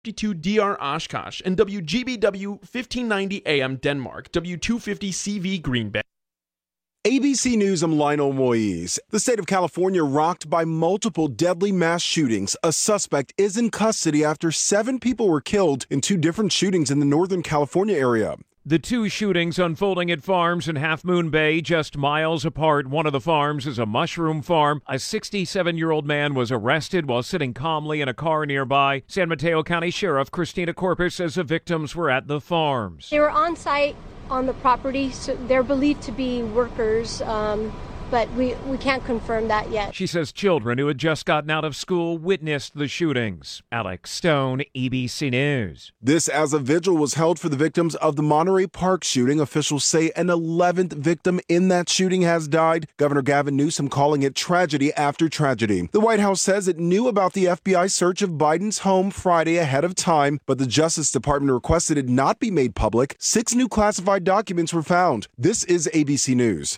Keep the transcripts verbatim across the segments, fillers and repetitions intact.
fifty-two D R Oshkosh, and W G B W fifteen ninety A M Denmark, W two fifty C V Green Bay. A B C News, I'm Lionel Moise. The state of California rocked by multiple deadly mass shootings. A suspect is in custody after seven people were killed in two different shootings in the Northern California area. The two shootings unfolding at farms in Half Moon Bay, just miles apart. One of the farms is a mushroom farm. A sixty-seven-year-old man was arrested while sitting calmly in a car nearby. San Mateo County Sheriff Christina Corpus says the victims were at the farms. They were on site on the property, so they're believed to be workers, um, but we, we can't confirm that yet. She says children who had just gotten out of school witnessed the shootings. Alex Stone, A B C News. This as a vigil was held for the victims of the Monterey Park shooting. Officials say an eleventh victim in that shooting has died. Governor Gavin Newsom calling it tragedy after tragedy. The White House says it knew about the F B I search of Biden's home Friday ahead of time, but the Justice Department requested it not be made public. Six new classified documents were found. This is A B C News.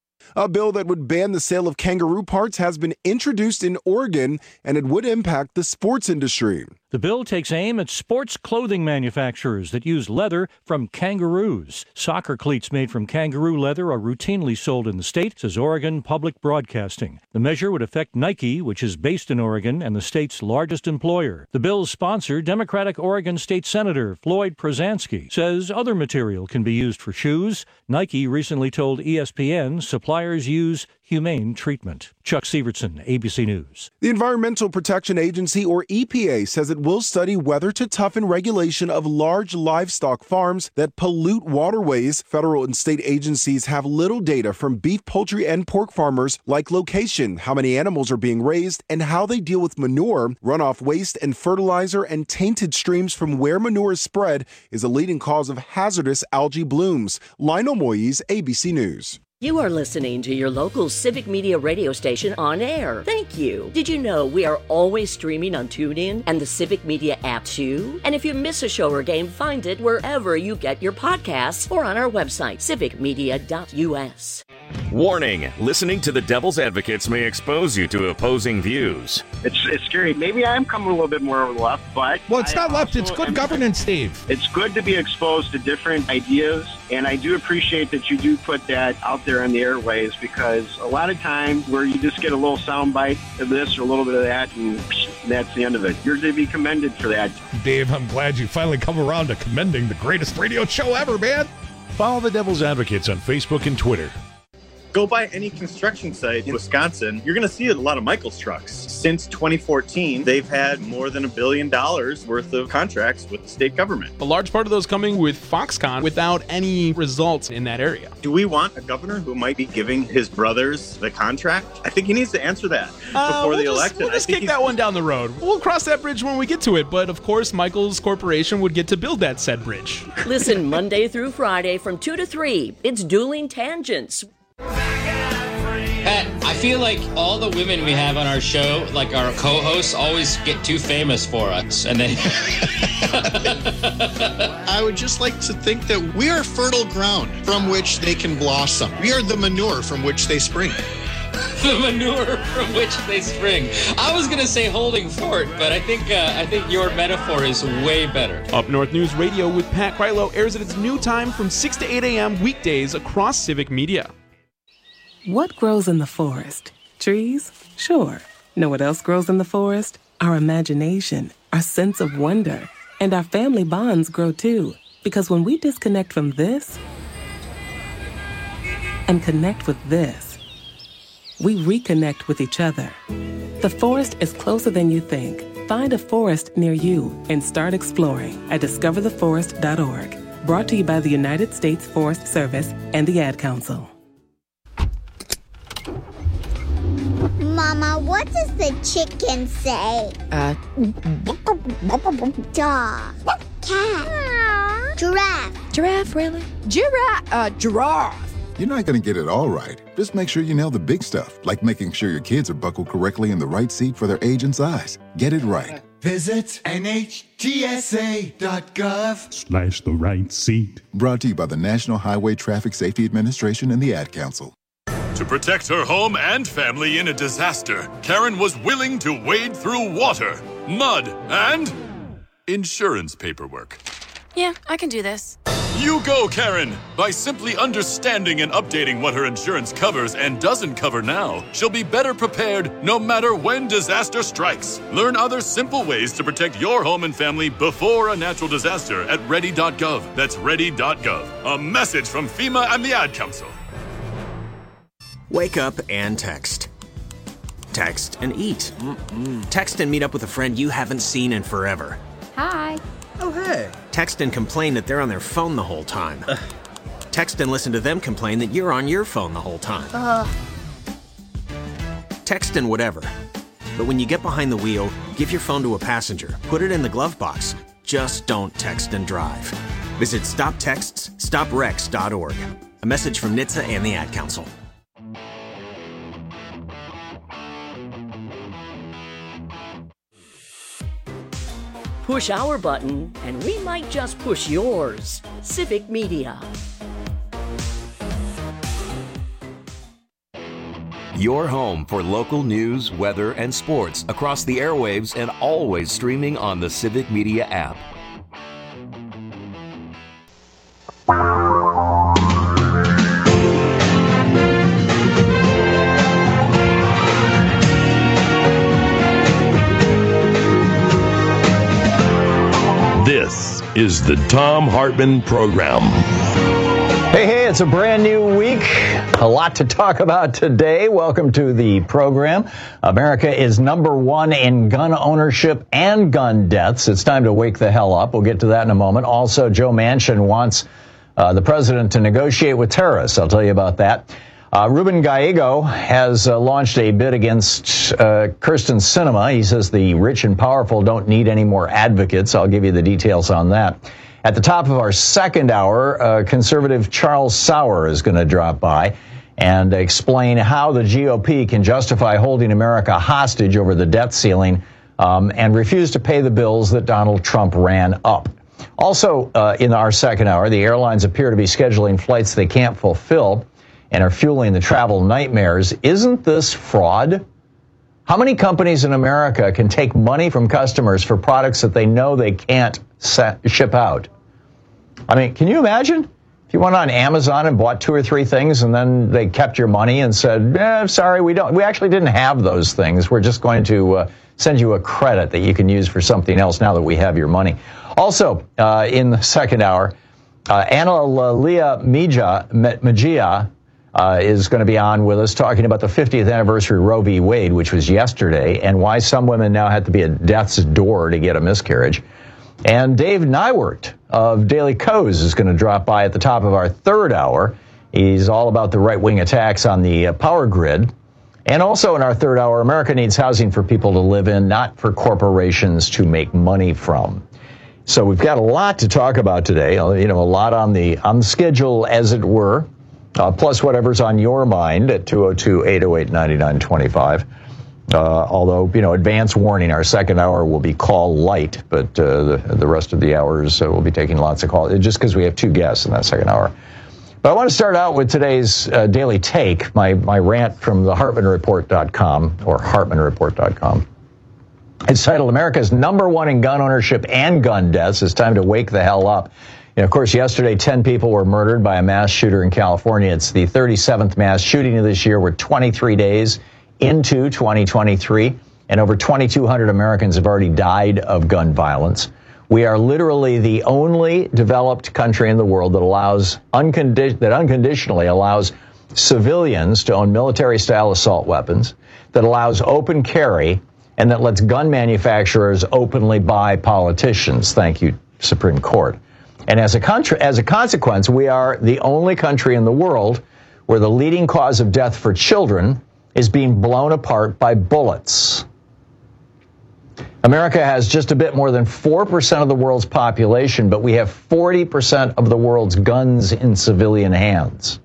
A bill that would ban the sale of kangaroo parts has been introduced in Oregon, and it would impact the sports industry. The bill takes aim at sports clothing manufacturers that use leather from kangaroos. Soccer cleats made from kangaroo leather are routinely sold in the state, says Oregon Public Broadcasting. The measure would affect Nike, which is based in Oregon and the state's largest employer. The bill's sponsor, Democratic Oregon State Senator Floyd Przansky, says other material can be used for shoes. Nike recently told E S P N suppliers use humane treatment. Chuck Sievertson, A B C News. The Environmental Protection Agency, or E P A, says it will study whether to toughen regulation of large livestock farms that pollute waterways. Federal and state agencies have little data from beef, poultry, and pork farmers, like location, how many animals are being raised, and how they deal with manure. Runoff waste and fertilizer and tainted streams from where manure is spread is a leading cause of hazardous algae blooms. Lionel Moise, A B C News. You are listening to your local Civic Media radio station on air. Thank you. Did you know we are always streaming on TuneIn and the Civic Media app too? And if you miss a show or game, find it wherever you get your podcasts or on our website, civic media dot u s. Warning, listening to the Devil's Advocates may expose you to opposing views. It's it's scary. Maybe I'm coming a little bit more left, but... Well, it's I not left. It's good governance, Steve. It's good to be exposed to different ideas, and I do appreciate that you do put that out there on the airways, because a lot of times where you just get a little sound bite of this or a little bit of that, and that's the end of it. You're to be commended for that. Dave, I'm glad you finally come around to commending the greatest radio show ever, man. Follow the Devil's Advocates on Facebook and Twitter. Go by any construction site in Wisconsin, you're going to see a lot of Michaels trucks. Since twenty fourteen, they've had more than a billion dollars worth of contracts with the state government. A large part of those coming with Foxconn without any results in that area. Do we want a governor who might be giving his brothers the contract? I think he needs to answer that uh, before we'll the just, election. We'll just kick that one down the road. We'll cross that bridge when we get to it, but of course, Michaels Corporation would get to build that said bridge. Listen Monday through Friday from two to three. It's Dueling Tangents. Pat, I feel like all the women we have on our show, like our co-hosts, always get too famous for us. And then I would just like to think that we are fertile ground from which they can blossom. We are the manure from which they spring. The manure from which they spring. I was going to say holding fort, but I think uh, I think your metaphor is way better. Up North News Radio with Pat Krylo airs at its new time from six to eight a.m. weekdays across Civic Media. What grows in the forest? Trees? Sure. Know what else grows in the forest? Our imagination, our sense of wonder, and our family bonds grow too. Because when we disconnect from this and connect with this, we reconnect with each other. The forest is closer than you think. Find a forest near you and start exploring at discover the forest dot org. Brought to you by the United States Forest Service and the Ad Council. Mama, what does the chicken say? Uh, dog. Cat. Giraffe. Giraffe, really? Giraffe. Uh, giraffe. You're not going to get it all right. Just make sure you nail the big stuff, like making sure your kids are buckled correctly in the right seat for their age and size. Get it right. Visit N H T S A dot gov slash the right seat. Brought to you by the National Highway Traffic Safety Administration and the Ad Council. To protect her home and family in a disaster, Karen was willing to wade through water, mud, and insurance paperwork. Yeah, I can do this. You go, Karen! By simply understanding and updating what her insurance covers and doesn't cover now, she'll be better prepared no matter when disaster strikes. Learn other simple ways to protect your home and family before a natural disaster at ready dot gov. That's ready dot gov. A message from FEMA and the Ad Council. Wake up and text. Text and eat. Mm-mm. Text and meet up with a friend you haven't seen in forever. Hi. Oh, hey. Text and complain that they're on their phone the whole time. Ugh. Text and listen to them complain that you're on your phone the whole time. Uh. Text and whatever. But when you get behind the wheel, give your phone to a passenger. Put it in the glove box. Just don't text and drive. Visit stop texts stop wrecks dot org. A message from N H T S A and the Ad Council. Push our button, and we might just push yours. Civic Media. Your home for local news, weather, and sports across the airwaves and always streaming on the Civic Media app. This is the Thom Hartmann Program. Hey, hey, it's a brand new week. A lot to talk about today. Welcome to the program. America is number one in gun ownership and gun deaths. It's time to wake the hell up. We'll get to that in a moment. Also, Joe Manchin wants uh, the president to negotiate with terrorists. I'll tell you about that. Uh, Ruben Gallego has uh, launched a bid against uh, Kyrsten Sinema. He says the rich and powerful don't need any more advocates. I'll give you the details on that. At the top of our second hour, uh, conservative Charles Sauer is going to drop by and explain how the G O P can justify holding America hostage over the debt ceiling um, and refuse to pay the bills that Donald Trump ran up. Also, uh, in our second hour, the airlines appear to be scheduling flights they can't fulfill and are fueling the travel nightmares. Isn't this fraud? How many companies in America can take money from customers for products that they know they can't set, ship out? I mean, can you imagine if you went on Amazon and bought two or three things and then they kept your money and said, eh, sorry, we don't, we actually didn't have those things. We're just going to uh, send you a credit that you can use for something else now that we have your money. Also, uh, in the second hour, uh, Analia Mejia, Uh, is going to be on with us talking about the fiftieth anniversary of Roe v. Wade, which was yesterday, and why some women now have to be at death's door to get a miscarriage. And Dave Nywert of Daily Kos is going to drop by at the top of our third hour. He's all about the right-wing attacks on the uh, power grid. And also in our third hour, America needs housing for people to live in, not for corporations to make money from. So we've got a lot to talk about today, you know, a lot on the, on the schedule, as it were. Uh, plus whatever's on your mind at two oh two, eight oh eight, nine nine two five. Uh, although, you know, advance warning, our second hour will be call light, but uh, the, the rest of the hours uh, we'll be taking lots of calls, just because we have two guests in that second hour. But I want to start out with today's uh, daily take, my, my rant from the Hartman Report dot com, or Hartman Report dot com. It's titled, America's number one in gun ownership and gun deaths. It's time to wake the hell up. And of course, yesterday, ten people were murdered by a mass shooter in California. It's the thirty-seventh mass shooting of this year. We're twenty-three days into twenty twenty-three, and over twenty-two hundred Americans have already died of gun violence. We are literally the only developed country in the world that allows uncondi- that unconditionally allows civilians to own military-style assault weapons, that allows open carry, and that lets gun manufacturers openly buy politicians. Thank you, Supreme Court. And as a country, as a consequence, we are the only country in the world where the leading cause of death for children is being blown apart by bullets. America has just a bit more than four percent of the world's population, but we have forty percent of the world's guns in civilian hands.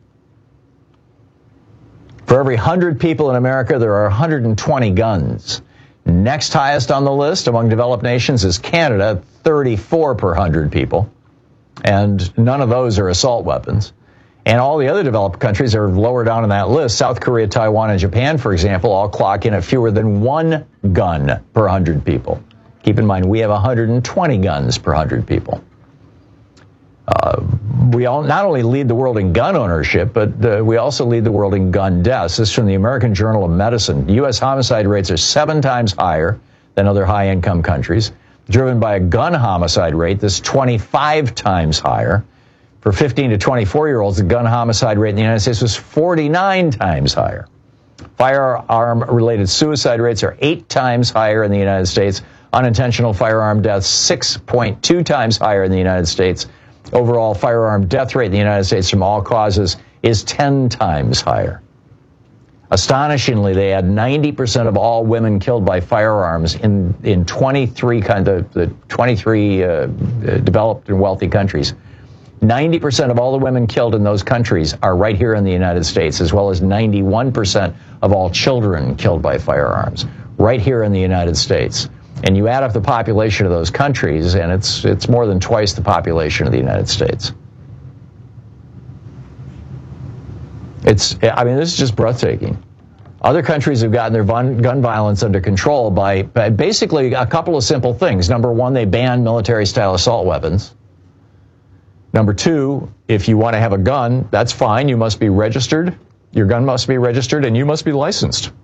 For every one hundred people in America, there are one hundred twenty guns. Next highest on the list among developed nations is Canada, thirty-four per one hundred people. And none of those are assault weapons. And all the other developed countries are lower down on that list. South Korea, Taiwan, and Japan, for example, all clock in at fewer than one gun per one hundred people. Keep in mind, we have one hundred twenty guns per one hundred people. Uh, we all not only lead the world in gun ownership, but uh, we also lead the world in gun deaths. This is from the American Journal of Medicine. U S homicide rates are seven times higher than other high-income countries, driven by a gun homicide rate that's twenty-five times higher. For fifteen to twenty-four-year-olds, the gun homicide rate in the United States was forty-nine times higher. Firearm-related suicide rates are eight times higher in the United States. Unintentional firearm deaths, six point two times higher in the United States. Overall firearm death rate in the United States from all causes is ten times higher. Astonishingly, they had ninety percent of all women killed by firearms in, in twenty-three kind of the twenty-three uh, developed and wealthy countries. ninety percent of all the women killed in those countries are right here in the United States, as well as ninety-one percent of all children killed by firearms, right here in the United States. And you add up the population of those countries, and it's it's more than twice the population of the United States. It's, I mean, this is just breathtaking. Other countries have gotten their gun violence under control by, by basically a couple of simple things. Number one, they banned military-style assault weapons. Number two, if you want to have a gun, that's fine. You must be registered. Your gun must be registered, and you must be licensed.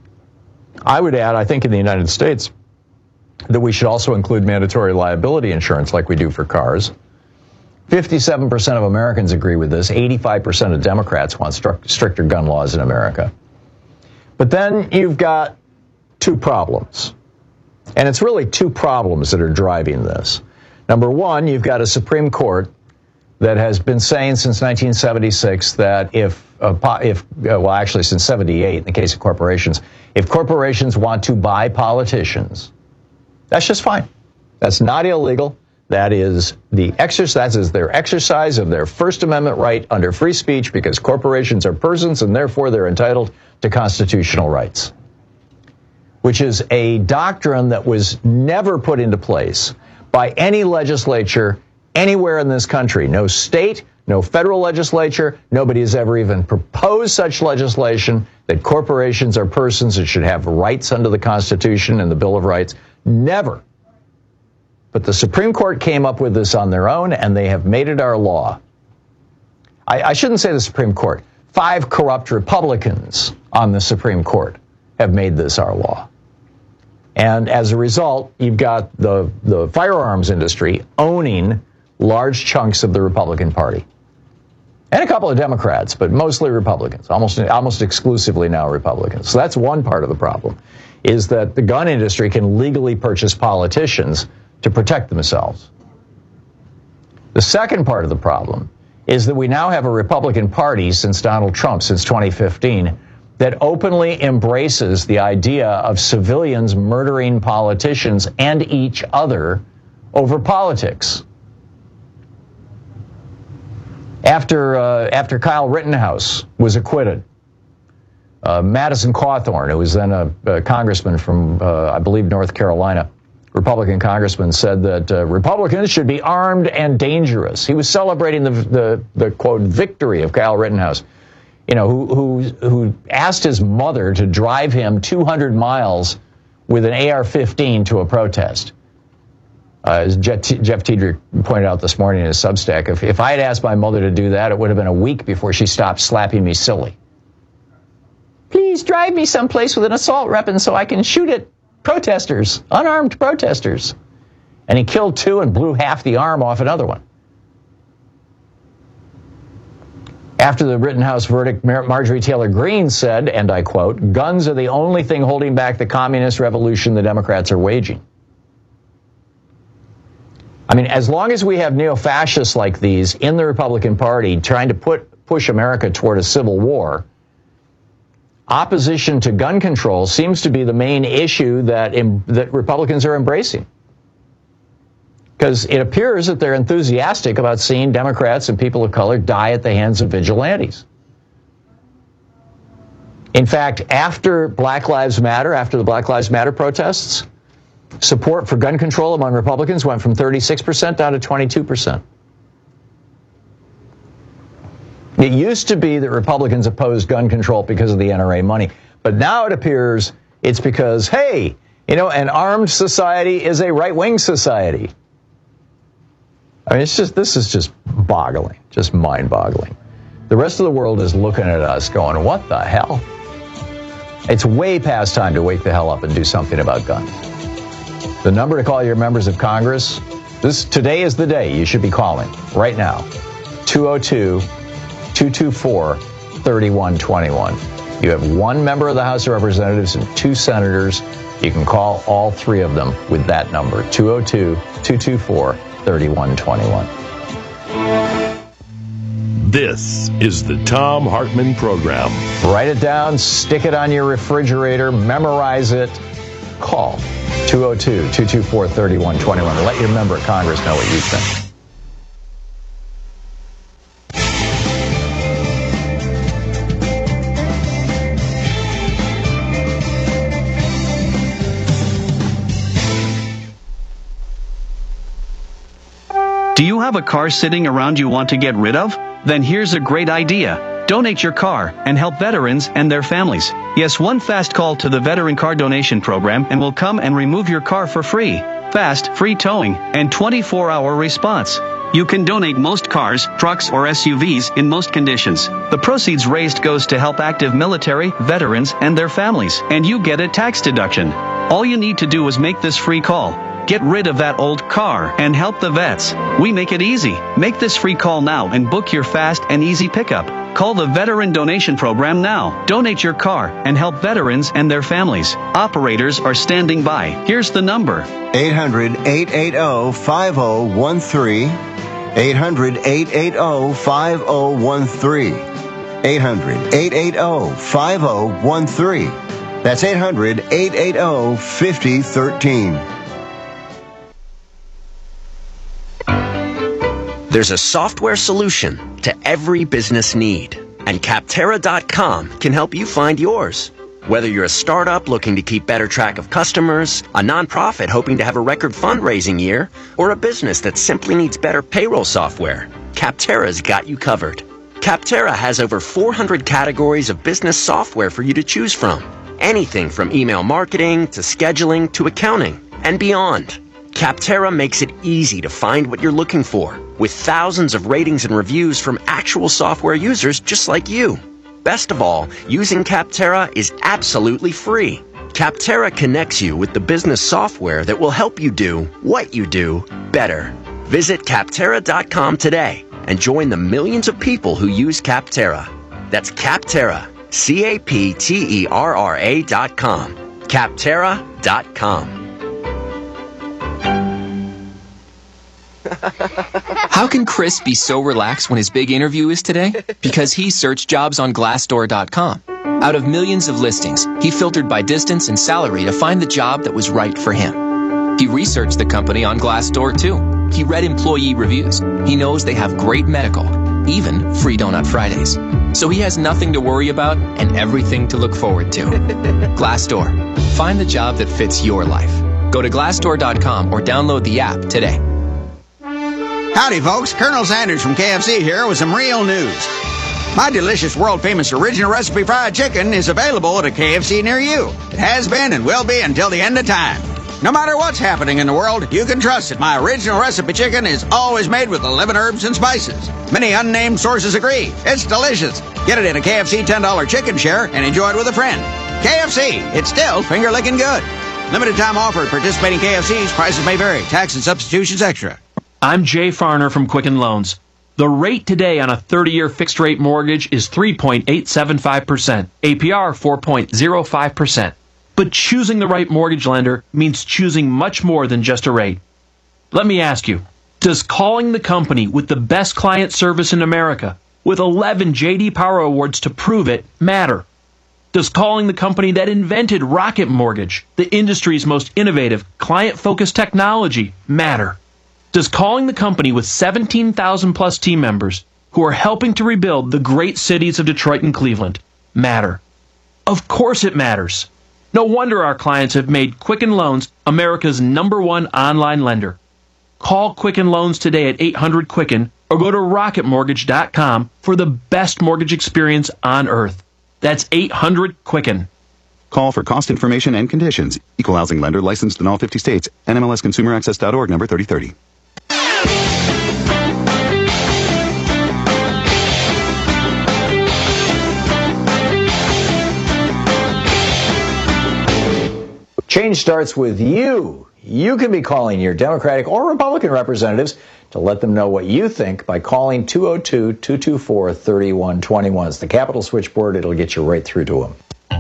I would add, I think in the United States, that we should also include mandatory liability insurance like we do for cars. fifty-seven percent of Americans agree with this. eighty-five percent of Democrats want stru- stricter gun laws in America. But then you've got two problems. And it's really two problems that are driving this. Number one, you've got a Supreme Court that has been saying since nineteen seventy-six that if, uh, if uh, well, actually since seventy-eight in the case of corporations, if corporations want to buy politicians, that's just fine. That's not illegal. That is the exercise, that is their exercise of their First Amendment right under free speech, because corporations are persons and therefore they're entitled to constitutional rights, which is a doctrine that was never put into place by any legislature anywhere in this country. No state, no federal legislature, nobody has ever even proposed such legislation that corporations are persons that should have rights under the Constitution and the Bill of Rights. Never. But the Supreme Court came up with this on their own, and they have made it our law. I, I shouldn't say the Supreme Court. Five corrupt Republicans on the Supreme Court have made this our law. And as a result, you've got the, the firearms industry owning large chunks of the Republican Party. And a couple of Democrats, but mostly Republicans, almost, almost exclusively now Republicans. So that's one part of the problem, is that the gun industry can legally purchase politicians to protect themselves. The second part of the problem is that we now have a Republican Party since Donald Trump, since twenty fifteen, that openly embraces the idea of civilians murdering politicians and each other over politics. After, uh, after Kyle Rittenhouse was acquitted, uh, Madison Cawthorn, who was then a, a congressman from, uh, I believe, North Carolina, Republican congressman, said that uh, Republicans should be armed and dangerous. He was celebrating the, the, the quote, victory of Kyle Rittenhouse, you know, who, who, who asked his mother to drive him two hundred miles with an A R fifteen to a protest. Uh, as Jeff, Jeff Tiedrich pointed out this morning in his Substack, if, if I had asked my mother to do that, it would have been a week before she stopped slapping me silly. Please drive me someplace with an assault weapon so I can shoot at protesters, unarmed protesters. And he killed two and blew half the arm off another one. After the Rittenhouse verdict, Mar- Marjorie Taylor Greene said, and I quote, "Guns are the only thing holding back the communist revolution the Democrats are waging." I mean, as long as we have neo-fascists like these in the Republican Party trying to put push America toward a civil war, opposition to gun control seems to be the main issue that em- that Republicans are embracing. Because it appears that they're enthusiastic about seeing Democrats and people of color die at the hands of vigilantes. In fact, after Black Lives Matter, after the Black Lives Matter protests, support for gun control among Republicans went from thirty-six percent down to twenty-two percent. It used to be that Republicans opposed gun control because of the N R A money, but now it appears it's because, hey, You know, an armed society is a right-wing society. I mean, it's just, this is just boggling, just mind-boggling. The rest of the world is looking at us going, what the hell? It's way past time to wake the hell up and do something about guns. The number to call your members of Congress, this today is the day you should be calling right now. two oh two, two two four, three one two one. You have one member of the House of Representatives and two senators. You can call all three of them with that number, two oh two, two two four, three one two one. This is the Thom Hartmann Program. Write it down, stick it on your refrigerator, memorize it. Call two oh two, two two four, three one two one. Let your member of Congress know what you think. Do you have a car sitting around you want to get rid of? Then here's a great idea. Donate your car and help veterans and their families. Yes, one fast call to the Veteran Car Donation Program and we'll come and remove your car for free. Fast, free towing, and twenty-four hour response. You can donate most cars, trucks, or S U Vs in most conditions. The proceeds raised goes to help active military, veterans, and their families, and you get a tax deduction. All you need to do is make this free call. Get rid of that old car and help the vets. We make it easy. Make this free call now and book your fast and easy pickup. Call the Veteran Donation Program now. Donate your car and help veterans and their families. Operators are standing by. Here's the number. eight hundred, eight eight zero, five zero one three. eight hundred, eight eight zero, five zero one three. eight hundred, eight eight zero, five zero one three. That's eight hundred, eight eight zero, five zero one three. There's a software solution to every business need, and Capterra dot com can help you find yours. Whether you're a startup looking to keep better track of customers, a nonprofit hoping to have a record fundraising year, or a business that simply needs better payroll software, Capterra's got you covered. Capterra has over four hundred categories of business software for you to choose from. Anything from email marketing to scheduling to accounting and beyond. Capterra makes it easy to find what you're looking for, with thousands of ratings and reviews from actual software users just like you. Best of all, using Capterra is absolutely free. Capterra connects you with the business software that will help you do what you do better. Visit Capterra dot com today and join the millions of people who use Capterra. That's Capterra, C A P T E R R A dot com. Capterra dot com. How can Chris be so relaxed when his big interview is today? Because he searched jobs on Glassdoor dot com. Out of millions of listings, he filtered by distance and salary to find the job that was right for him. He researched the company on Glassdoor too. He read employee reviews. He knows they have great medical, even free Donut Fridays. So he has nothing to worry about and everything to look forward to. Glassdoor. Find the job that fits your life. Go to Glassdoor dot com or download the app today. Howdy, folks. Colonel Sanders from K F C here with some real news. My delicious, world-famous original recipe fried chicken is available at a K F C near you. It has been and will be until the end of time. No matter what's happening in the world, you can trust that my original recipe chicken is always made with eleven herbs and spices. Many unnamed sources agree. It's delicious. Get it in a K F C ten dollar chicken share and enjoy it with a friend. K F C, it's still finger-licking good. Limited time offer at participating K F Cs. Prices may vary. Tax and substitutions extra. I'm Jay Farner from Quicken Loans. The rate today on a thirty-year fixed-rate mortgage is three point eight seven five percent, A P R four point zero five percent. But choosing the right mortgage lender means choosing much more than just a rate. Let me ask you, does calling the company with the best client service in America, with eleven J D Power Awards to prove it, matter? Does calling the company that invented Rocket Mortgage, the industry's most innovative, client-focused technology, matter? Does calling the company with seventeen thousand plus team members who are helping to rebuild the great cities of Detroit and Cleveland matter? Of course it matters. No wonder our clients have made Quicken Loans America's number one online lender. Call Quicken Loans today at eight hundred Quicken or go to rocket mortgage dot com for the best mortgage experience on earth. That's eight hundred Quicken. Call for cost information and conditions. Equal housing lender licensed in all fifty states. N M L S consumer access dot org number thirty thirty. Change starts with you. You can be calling your Democratic or Republican representatives to let them know what you think by calling two oh two, two two four, three one two one. It's the Capitol switchboard. It'll get you right through to them.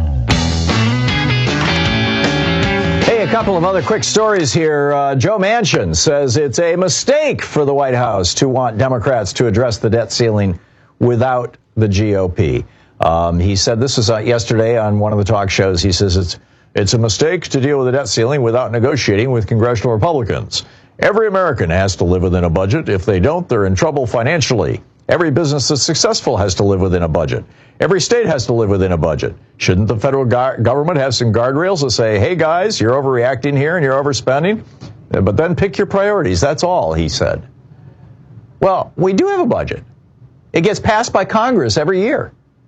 Hey, a couple of other quick stories here. Uh, Joe Manchin says it's a mistake for the White House to want Democrats to address the debt ceiling without the G O P. Um, he said this was uh, yesterday on one of the talk shows. He says it's It's a mistake to deal with the debt ceiling without negotiating with congressional Republicans. Every American has to live within a budget. If they don't, they're in trouble financially. Every business that's successful has to live within a budget. Every state has to live within a budget. Shouldn't the federal go- government have some guardrails to say, hey, guys, you're overreacting here and you're overspending? But then pick your priorities. That's all, he said. Well, we do have a budget. It gets passed by Congress every year.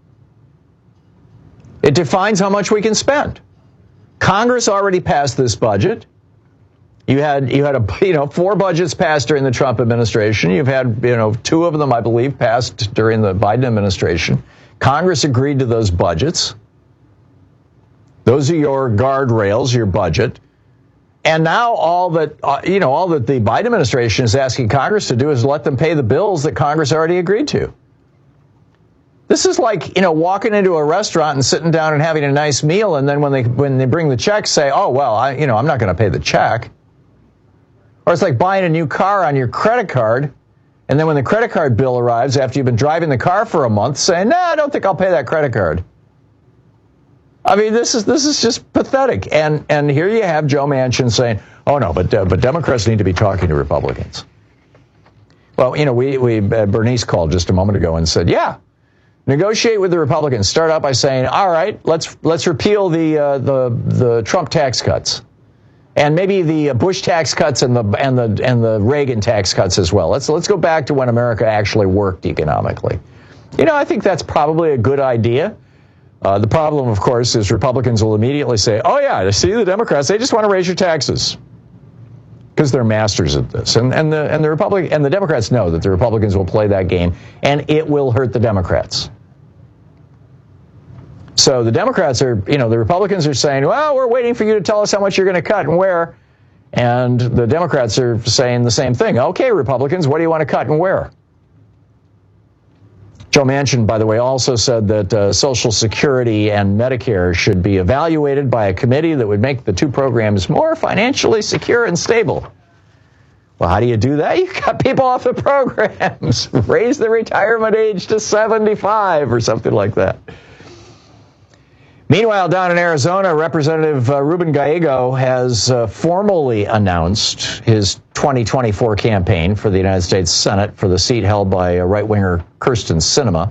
It defines how much we can spend. Congress already passed this budget. You had you had a you know four budgets passed during the Trump administration. You've had you know two of them, I believe, passed during the Biden administration. Congress agreed to those budgets. Those are your guardrails, your budget. And now all that uh, you know all that the Biden administration is asking Congress to do is let them pay the bills that Congress already agreed to. This is like, you know, walking into a restaurant and sitting down and having a nice meal, and then when they when they bring the check, say, oh, well, I, you know, I'm not going to pay the check. Or it's like buying a new car on your credit card, and then when the credit card bill arrives after you've been driving the car for a month, saying, no, I don't think I'll pay that credit card. I mean, this is this is just pathetic. And and here you have Joe Manchin saying, oh, no, but uh, but Democrats need to be talking to Republicans. Well, you know, we, we uh, Bernice called just a moment ago and said, yeah, negotiate with the Republicans. Start out by saying, all right, let's let's repeal the uh, the the Trump tax cuts, and maybe the Bush tax cuts and the and the and the Reagan tax cuts as well. Let's let's go back to when America actually worked economically. You know, I think that's probably a good idea. Uh, the problem, of course, is Republicans will immediately say, oh yeah, see the Democrats, they just want to raise your taxes because they're masters at this, and and the and the Republic and the Democrats know that the Republicans will play that game, and it will hurt the Democrats. So the Democrats are, you know, the Republicans are saying, well, we're waiting for you to tell us how much you're going to cut and where. And the Democrats are saying the same thing. Okay, Republicans, what do you want to cut and where? Joe Manchin, by the way, also said that uh, Social Security and Medicare should be evaluated by a committee that would make the two programs more financially secure and stable. Well, how do you do that? You cut people off the programs. Raise the retirement age to seventy-five or something like that. Meanwhile, down in Arizona, Representative uh, Ruben Gallego has uh, formally announced his twenty twenty-four campaign for the United States Senate for the seat held by uh, right-winger Kyrsten Sinema.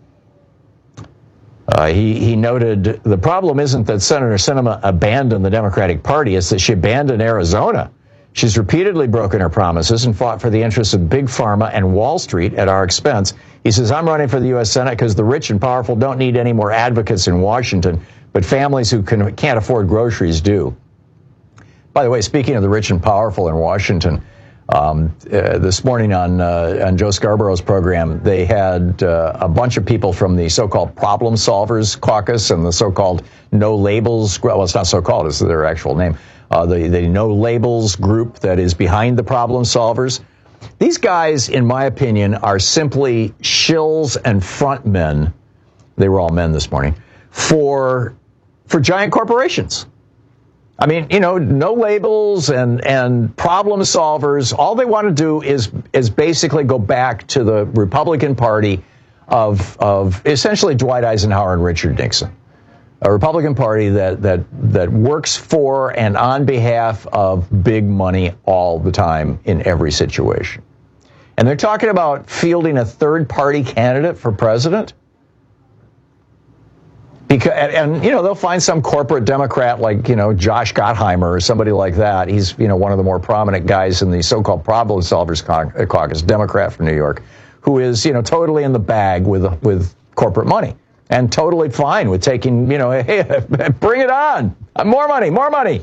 Uh, he, he noted the problem isn't that Senator Sinema abandoned the Democratic Party, it's that she abandoned Arizona. She's repeatedly broken her promises and fought for the interests of Big Pharma and Wall Street at our expense. He says, I'm running for the U S Senate because the rich and powerful don't need any more advocates in Washington, but families who can, can't afford groceries do. By the way, speaking of the rich and powerful in Washington, um, uh, this morning on, uh, on Joe Scarborough's program, they had uh, a bunch of people from the so-called Problem Solvers Caucus and the so-called No Labels, well, it's not so-called, it's their actual name, uh, the, the No Labels group that is behind the Problem Solvers. These guys, in my opinion, are simply shills and front men. They were all men this morning for for giant corporations. I mean, you know, No Labels and and Problem Solvers. All they want to do is is basically go back to the Republican Party of of essentially Dwight Eisenhower and Richard Nixon, a Republican Party that that that works for and on behalf of big money all the time in every situation. And they're talking about fielding a third-party candidate for president. Because, and, and, you know, they'll find some corporate Democrat like, you know, Josh Gottheimer or somebody like that. He's, you know, one of the more prominent guys in the so-called Problem Solvers Caucus, Democrat from New York, who is, you know, totally in the bag with with corporate money. and totally fine with taking, you know, hey, bring it on. More money, more money.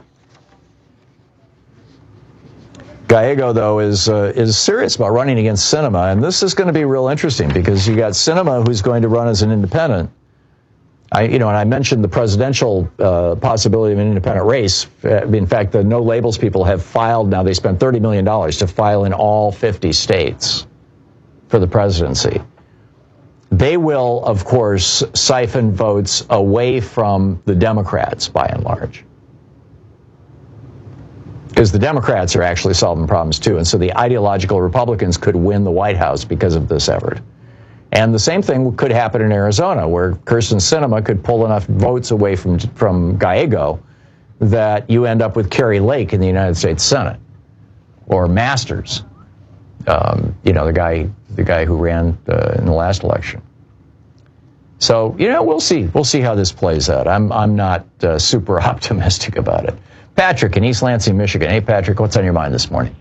Gallego, though, is uh, is serious about running against Sinema, and this is going to be real interesting because you got Sinema, who's going to run as an independent. I, you know, and I mentioned the presidential uh, possibility of an independent race. In fact, the No Labels people have filed now. They spent thirty million dollars to file in all fifty states for the presidency. They will, of course, siphon votes away from the Democrats by and large. Because the Democrats are actually solving problems too. And so the ideological Republicans could win the White House because of this effort. And the same thing could happen in Arizona, where Kyrsten Sinema could pull enough votes away from, from Gallego that you end up with Kerry Lake in the United States Senate. Or Masters, um, you know, the guy, the guy who ran uh, in the last election. So, you know, we'll see. We'll see how this plays out. I'm, I'm not uh, super optimistic about it. Patrick in East Lansing, Michigan. Hey, Patrick, what's on your mind this morning?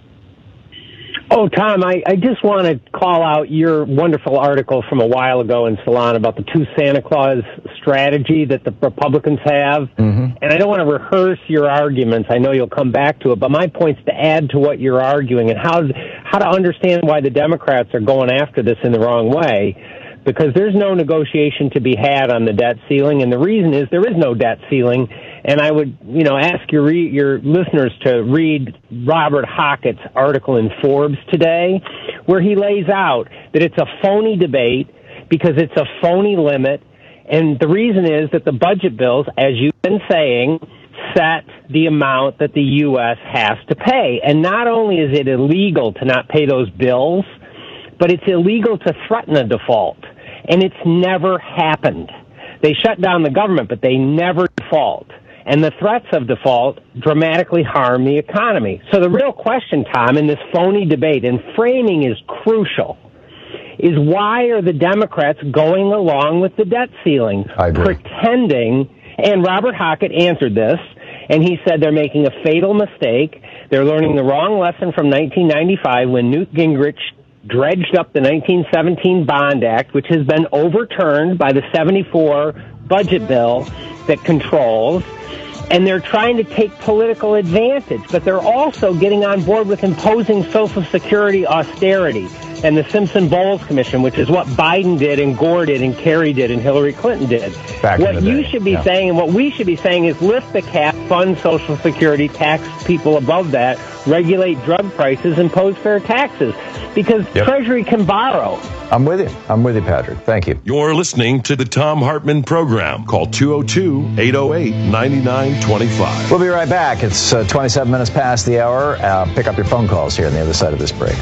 Oh, Tom, I, I just want to call out your wonderful article from a while ago in Salon about the two Santa Claus strategy that the Republicans have. Mm-hmm. And I don't want to rehearse your arguments. I know you'll come back to it. But my point's to add to what you're arguing and how, how to understand why the Democrats are going after this in the wrong way. Because there's no negotiation to be had on the debt ceiling. And the reason is there is no debt ceiling. And I would, you know, ask your re- your listeners to read Robert Hockett's article in Forbes today, where he lays out that it's a phony debate because it's a phony limit. And the reason is that the budget bills, as you've been saying, set the amount that the U S has to pay. And not only is it illegal to not pay those bills, but it's illegal to threaten a default. And it's never happened. They shut down the government, but they never default. And the threats of default dramatically harm the economy. So the real question, Tom, in this phony debate, and framing is crucial, is why are the Democrats going along with the debt ceiling? I agree. Pretending, and Robert Hockett answered this, and he said they're making a fatal mistake. They're learning the wrong lesson from nineteen ninety-five when Newt Gingrich dredged up the nineteen seventeen Bond Act, which has been overturned by the seventy-four budget bill that controls, and they're trying to take political advantage, but they're also getting on board with imposing Social Security austerity and the Simpson-Bowles Commission, which is what Biden did and Gore did and Kerry did and Hillary Clinton did. Back what you day. should be yeah. saying and what we should be saying is lift the cap, fund Social Security, tax people above that, regulate drug prices, impose fair taxes, because yep. Treasury can borrow. I'm with you. I'm with you, Patrick. Thank you. You're listening to the Tom Hartman Program. Call two oh two, eight oh eight, nine nine two five. We'll be right back. It's uh, twenty-seven minutes past the hour. Uh, pick up your phone calls here on the other side of this break.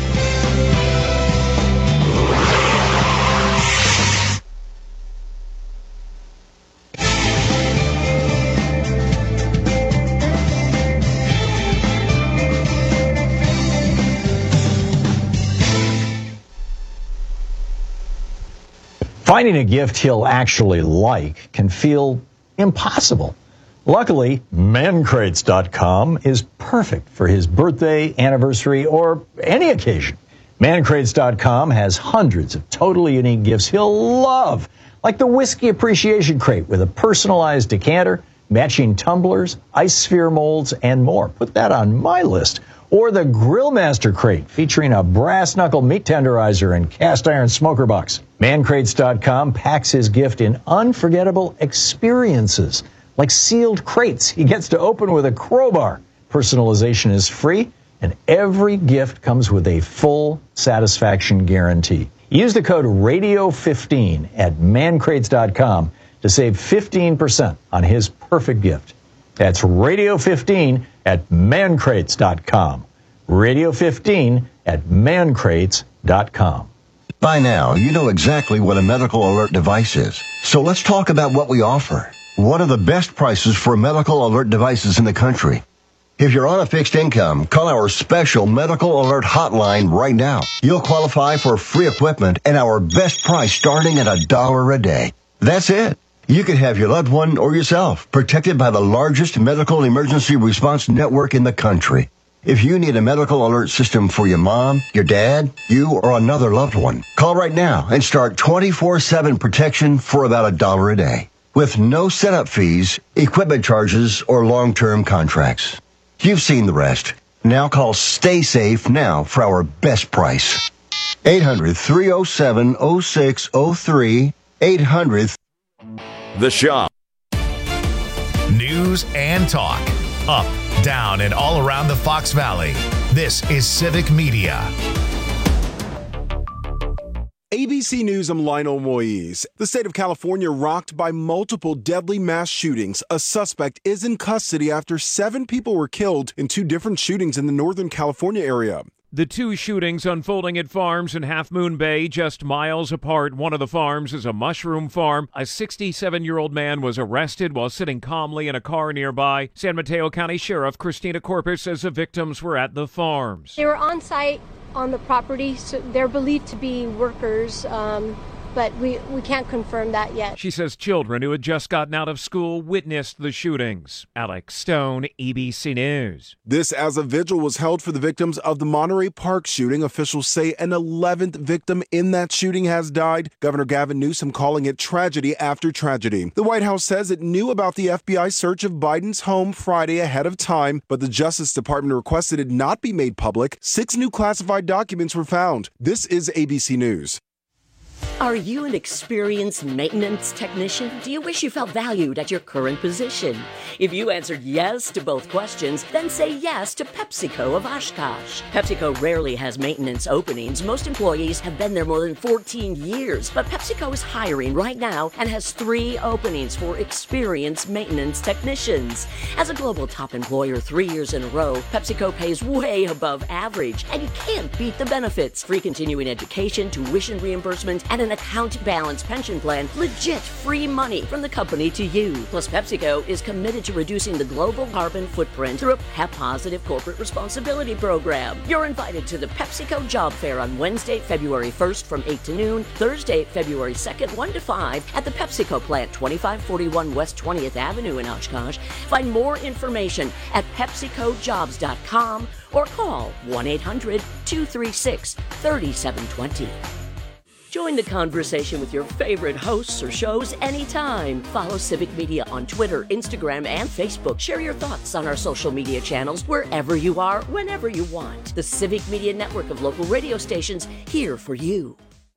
Finding a gift he'll actually like can feel impossible. Luckily, man crates dot com is perfect for his birthday, anniversary, or any occasion. man crates dot com has hundreds of totally unique gifts he'll love, like the Whiskey Appreciation Crate with a personalized decanter, matching tumblers, ice sphere molds, and more. Put that on my list. Or the Grillmaster Crate, featuring a brass knuckle meat tenderizer and cast iron smoker box. man crates dot com packs his gift in unforgettable experiences, like sealed crates he gets to open with a crowbar. Personalization is free, and every gift comes with a full satisfaction guarantee. Use the code radio fifteen at man crates dot com to save fifteen percent on his perfect gift. That's radio fifteen at man crates dot com. radio fifteen at man crates dot com. By now, you know exactly what a medical alert device is. So let's talk about what we offer. What are the best prices for medical alert devices in the country? If you're on a fixed income, call our special medical alert hotline right now. You'll qualify for free equipment and our best price starting at a dollar a day. That's it. You could have your loved one or yourself protected by the largest medical emergency response network in the country. If you need a medical alert system for your mom, your dad, you, or another loved one, call right now and start twenty-four seven protection for about a dollar a day, with no setup fees, equipment charges, or long-term contracts. You've seen the rest. Now call Stay Safe now for our best price. eight hundred, three oh seven, oh six oh three. eight hundred. The Shop. News and talk. Up, down, and all around the Fox Valley. This is Civic Media. A B C News, I'm Lionel Moise. The state of California rocked by multiple deadly mass shootings. A suspect is in custody after seven people were killed in two different shootings in the Northern California area. The two shootings unfolding at farms in Half Moon Bay, just miles apart. One of the farms is a mushroom farm. A sixty-seven-year-old man was arrested while sitting calmly in a car nearby. San Mateo County Sheriff Christina Corpus says the victims were at the farms. They were on site on the property, so they're believed to be workers. Um, But we, we can't confirm that yet. She says children who had just gotten out of school witnessed the shootings. Alex Stone, A B C News. This as a vigil was held for the victims of the Monterey Park shooting. Officials say an eleventh victim in that shooting has died. Governor Gavin Newsom calling it tragedy after tragedy. The White House says it knew about the F B I search of Biden's home Friday ahead of time, but the Justice Department requested it not be made public. Six new classified documents were found. This is A B C News. Are you an experienced maintenance technician? Do you wish you felt valued at your current position? If you answered yes to both questions, then say yes to PepsiCo of Oshkosh. PepsiCo rarely has maintenance openings. Most employees have been there more than fourteen years, but PepsiCo is hiring right now and has three openings for experienced maintenance technicians. As a global top employer three years in a row, PepsiCo pays way above average, and you can't beat the benefits. Free continuing education, tuition reimbursement, and an account balance pension plan, legit free money from the company to you. Plus, PepsiCo is committed to reducing the global carbon footprint through a Pep Positive corporate responsibility program. You're invited to the PepsiCo Job Fair on Wednesday, February first from eight to noon, Thursday, February second, one to five at the PepsiCo plant, twenty-five forty-one West twentieth Avenue in Oshkosh. Find more information at PepsiCo Jobs dot com or call one eight hundred, two three six, three seven two zero. Join the conversation with your favorite hosts or shows anytime. Follow Civic Media on Twitter, Instagram, and Facebook. Share your thoughts on our social media channels wherever you are, whenever you want. The Civic Media network of local radio stations here for you.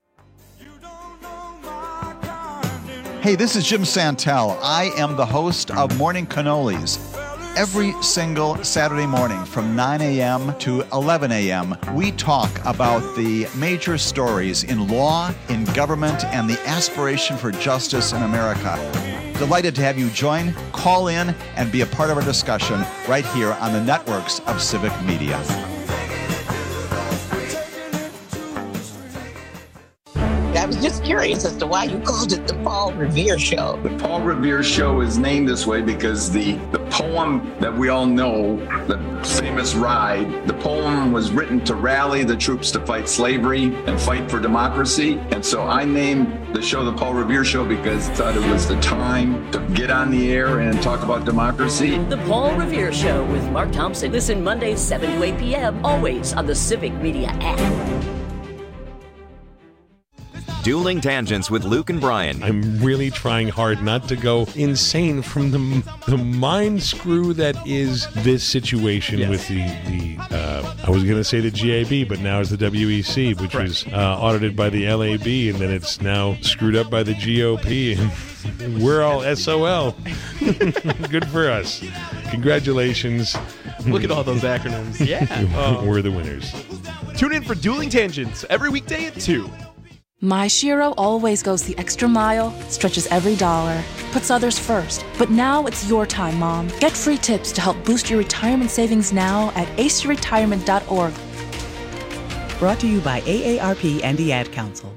Hey, this is Jim Santel. I am the host of Morning Cannolis. Every single Saturday morning from nine a.m. to eleven a.m., we talk about the major stories in law, in government, and the aspiration for justice in America. Delighted to have you join, call in, and be a part of our discussion right here on the networks of Civic Media. I was just curious as to why you called it the Paul Revere Show. The Paul Revere Show is named this way because the, the poem that we all know, the famous Ride, the poem was written to rally the troops to fight slavery and fight for democracy. And so I named the show the Paul Revere Show because I thought it was the time to get on the air and talk about democracy. The Paul Revere Show with Mark Thompson. Listen Mondays, seven to eight p.m., always on the Civic Media app. Dueling Tangents with Luke and Brian. I'm really trying hard not to go insane from the the mind screw that is this situation yes. with the, the uh, I was going to say the G A B, but now it's the W E C, which right. was uh, audited by the L A B, and then it's now screwed up by the G O P, and we're all S O L. Good for us. Congratulations. Look at all those acronyms. Yeah. Um, we're the winners. Tune in for Dueling Tangents every weekday at two. My Shiro always goes the extra mile, stretches every dollar, puts others first. But now it's your time, Mom. Get free tips to help boost your retirement savings now at ace your retirement dot org. Brought to you by A A R P and the Ad Council.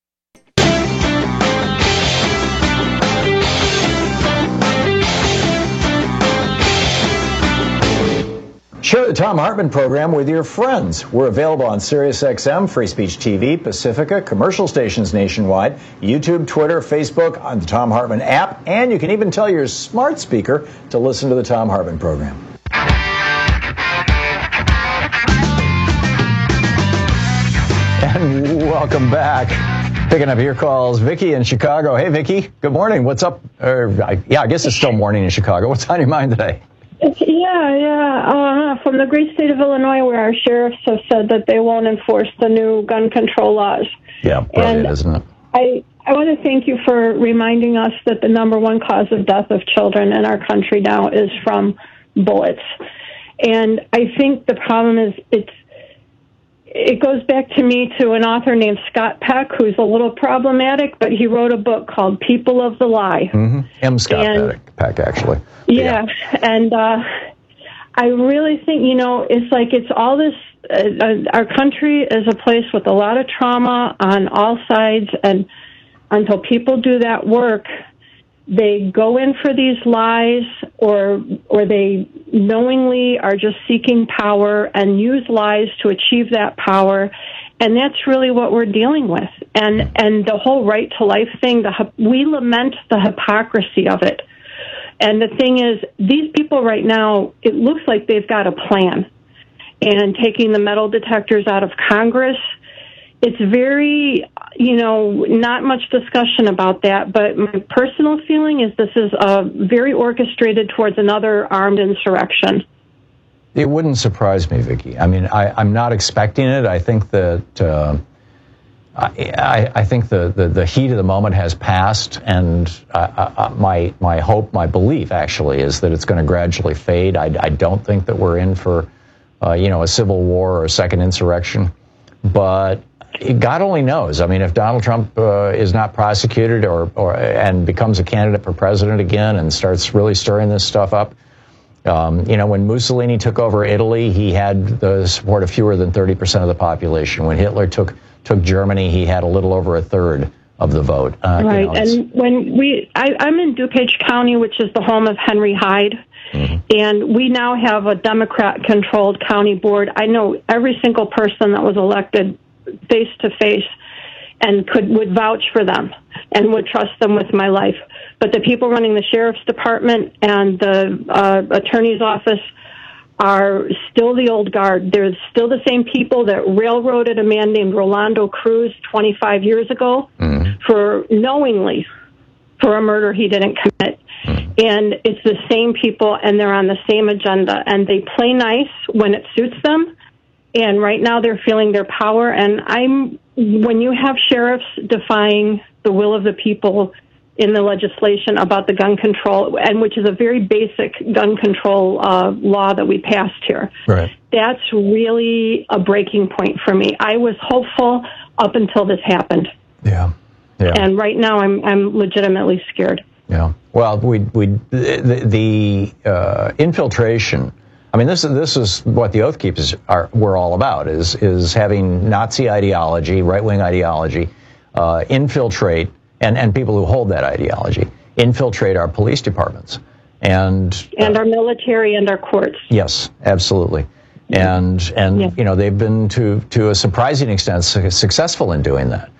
Share the Thom Hartmann program with your friends. We're available on SiriusXM, Free Speech T V, Pacifica, commercial stations nationwide, YouTube, Twitter, Facebook, on the Thom Hartmann app, and you can even tell your smart speaker to listen to the Thom Hartmann program. And welcome back. Picking up your calls, Vicky in Chicago. Hey, Vicky. Good morning. What's up? Or, I, yeah, I guess it's still morning in Chicago. What's on your mind today? Yeah, yeah. Uh, from the great state of Illinois, where our sheriffs have said that they won't enforce the new gun control laws. Yeah, brilliant, and isn't it? I, I want to thank you for reminding us that the number one cause of death of children in our country now is from bullets. And I think the problem is it's it goes back to me to an author named Scott Peck, who's a little problematic, but he wrote a book called People of the Lie. Mm-hmm. M. Scott And- Peck, Peck, actually. Yeah, and uh, I really think, you know, it's like it's all this, uh, our country is a place with a lot of trauma on all sides, and until people do that work, they go in for these lies, or or they knowingly are just seeking power and use lies to achieve that power. And that's really what we're dealing with. And and the whole right to life thing, the hy- we lament the hypocrisy of it. And the thing is, these people right now, it looks like they've got a plan. And taking the metal detectors out of Congress, it's very, you know, not much discussion about that. But my personal feeling is this is uh, very orchestrated towards another armed insurrection. It wouldn't surprise me, Vicky. I mean, I, I'm not expecting it. I think that uh, I, I think the, the, the heat of the moment has passed, and uh, uh, my my hope, my belief, actually, is that it's going to gradually fade. I, I don't think that we're in for, uh, you know, a civil war or a second insurrection, but God only knows. I mean, if Donald Trump uh, is not prosecuted or, or and becomes a candidate for president again and starts really stirring this stuff up, um, you know, when Mussolini took over Italy, he had the support of fewer than thirty percent of the population. When Hitler took took Germany, he had a little over a third of the vote. Uh, right, you know, and when we, I, I'm in DuPage County, which is the home of Henry Hyde, mm-hmm. and we now have a Democrat-controlled county board. I know every single person that was elected face to face, and could would vouch for them and would trust them with my life. But the people running the sheriff's department and the uh, attorney's office are still the old guard. They're still the same people that railroaded a man named Rolando Cruz twenty-five years ago mm-hmm. for knowingly for a murder he didn't commit. Mm-hmm. And it's the same people, and they're on the same agenda, and they play nice when it suits them. And right now they're feeling their power. And I'm when you have sheriffs defying the will of the people in the legislation about the gun control, and which is a very basic gun control uh, law that we passed here. Right. That's really a breaking point for me. I was hopeful up until this happened. Yeah. Yeah. And right now I'm I'm legitimately scared. Yeah. Well, we we the, the uh, infiltration. I mean, this is this is what the Oath Keepers are were all about. Is is having Nazi ideology, right wing ideology, uh, infiltrate. And, and people who hold that ideology infiltrate our police departments. And and uh, our military and our courts. Yes, absolutely. And, and yeah. you know, they've been to, to a surprising extent su- successful in doing that.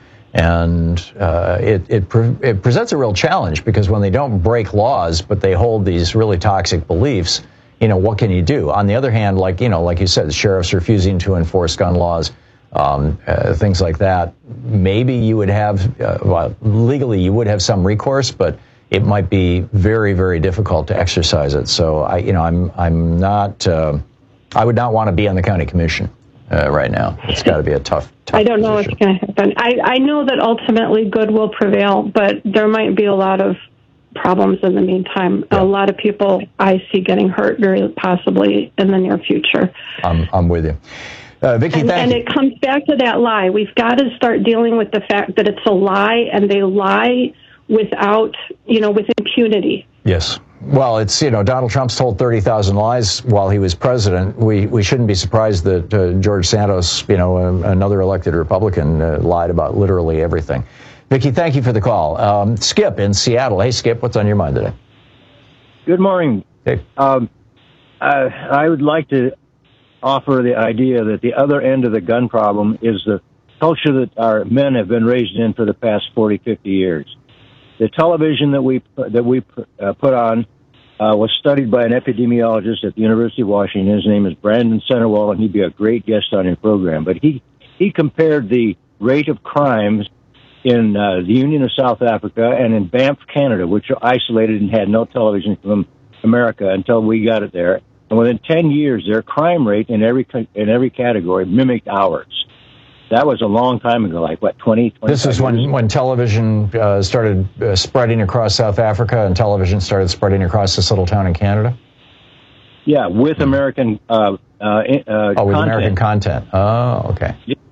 And uh, it, it, pre- it presents a real challenge, because when they don't break laws, but they hold these really toxic beliefs, you know, what can you do? On the other hand, like, you know, like you said, the sheriffs refusing to enforce gun laws, Um, uh, things like that. Maybe you would have, uh, well, legally you would have some recourse, but it might be very, very difficult to exercise it. So I, you know, I'm, I'm not, uh, I would not want to be on the county commission uh, right now. It's got to be a tough, tough I don't know position. what's going to happen. I, I know that ultimately good will prevail, but there might be a lot of problems in the meantime. Yeah. A lot of people I see getting hurt very possibly in the near future. I'm, I'm with you. Uh, Vicky, and, thank and you. it comes back to that lie. We've got to start dealing with the fact that it's a lie, and they lie without, you know, with impunity. Yes. Well, it's, you know, Donald Trump's told thirty thousand lies while he was president. We we shouldn't be surprised that uh, George Santos, you know, um, another elected Republican, uh, lied about literally everything. Vicky, thank you for the call. Um, Skip in Seattle. Hey, Skip, what's on your mind today? Good morning. Hey. Um, I, I would like to offer the idea that the other end of the gun problem is the culture that our men have been raised in for the past forty, fifty years. The television that we that we uh, put on uh, was studied by an epidemiologist at the University of Washington. His name is Brandon Centerwall, and he'd be a great guest on your program. But he he compared the rate of crimes in uh, the Union of South Africa and in Banff, Canada, which are isolated and had no television from America until we got it there. And within ten years, their crime rate in every in every category mimicked ours. That was a long time ago, like, what, twenty, twenty-five This is when, when television uh, started uh, spreading across South Africa and television started spreading across this little town in Canada? Yeah, with American uh, uh, uh, Oh, with content. American content. Oh, okay.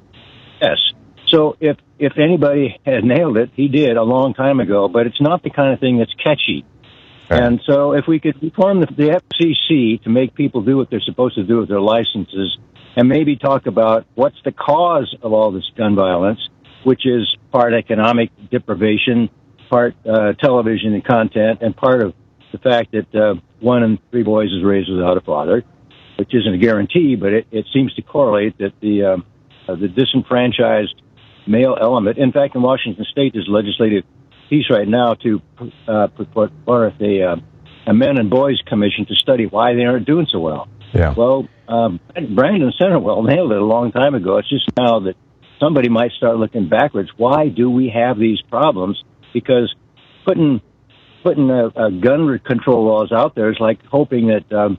Yes. So if if anybody had nailed it, he did a long time ago, but it's not the kind of thing that's catchy. Right. And so if we could reform the, the F C C to make people do what they're supposed to do with their licenses, and maybe talk about what's the cause of all this gun violence, which is part economic deprivation, part uh, television and content, and part of the fact that uh, one in three boys is raised without a father, which isn't a guarantee, but it, it seems to correlate that the uh, uh, the disenfranchised male element. In fact, in Washington State, there's a legislative piece right now to uh, put forth a, uh, a men and boys commission to study why they aren't doing so well. Yeah. Well, um, Brandon Centerwell nailed it a long time ago. It's just now that somebody might start looking backwards. Why do we have these problems? Because putting putting a, a gun control laws out there is like hoping that um,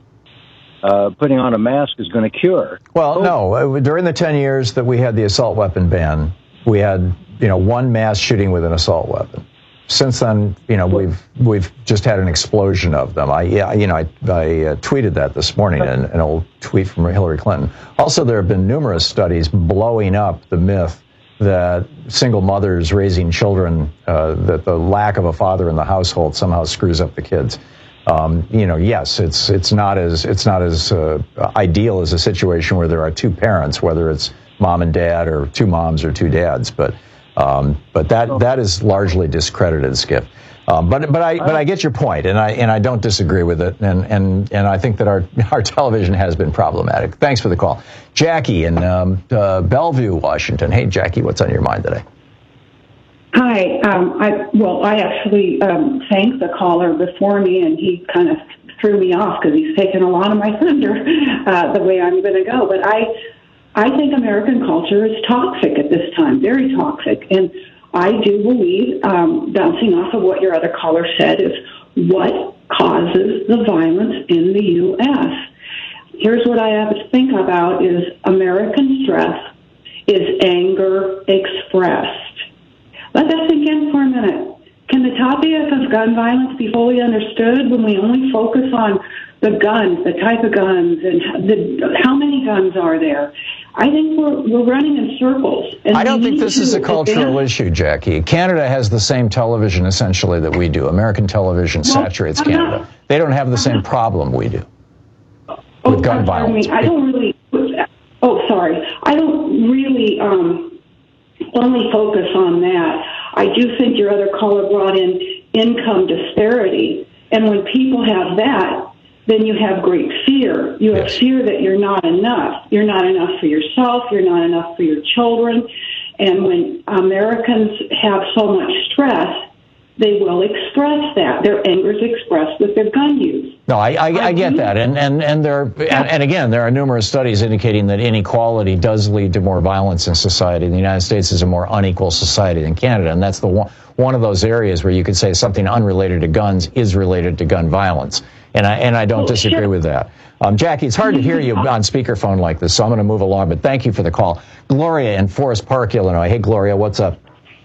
uh, putting on a mask is going to cure. Well, no. During the ten years that we had the assault weapon ban, we had, you know, one mass shooting with an assault weapon. Since then, you know, we've we've just had an explosion of them. I, yeah, you know, I, I uh, tweeted that this morning, an, an old tweet from Hillary Clinton. Also, there have been numerous studies blowing up the myth that single mothers raising children, uh, that the lack of a father in the household somehow screws up the kids. Um, you know, yes, it's it's not as it's not as uh, ideal as a situation where there are two parents, whether it's mom and dad or two moms or two dads, but. Um, but that that is largely discredited, Skip. Um, but but I but I get your point, and I and I don't disagree with it, and and and I think that our our television has been problematic. Thanks for the call, Jackie in um, uh, Bellevue, Washington. Hey, Jackie, what's on your mind today? Hi. Um, I well, I actually um, thanked the caller before me, and he kind of threw me off because he's taken a lot of my thunder uh, the way I'm going to go. But I. I think American culture is toxic at this time, very toxic. And I do believe, um, bouncing off of what your other caller said, is what causes the violence in the U S. Here's what I have to think about is American stress is anger expressed. Let that sink in for a minute. Can the topic of gun violence be fully understood when we only focus on the guns, the type of guns, and the, how many guns are there? I think we're we're running in circles. And I don't think this is a cultural advance. issue, Jackie. Canada has the same television essentially that we do. American television well, saturates I'm Canada. Not, they don't have the same problem we do oh, with gun violence. Me. I don't really. Oh, sorry. I don't really um, only focus on that. I do think your other caller brought in income disparity, and when people have that, then you have great fear. You have yes. fear that you're not enough. You're not enough for yourself. You're not enough for your children. And when Americans have so much stress, they will express that. Their anger is expressed with their gun use. No, I, I, I get that. And and and there and, and again, there are numerous studies indicating that inequality does lead to more violence in society. The United States is a more unequal society than Canada, and that's the one one of those areas where you could say something unrelated to guns is related to gun violence. And I and I don't oh, disagree sure. with that. Um, Jackie, it's hard to hear you on speakerphone like this, so I'm going to move along, but thank you for the call. Gloria in Forest Park, Illinois. Hey, Gloria, what's up?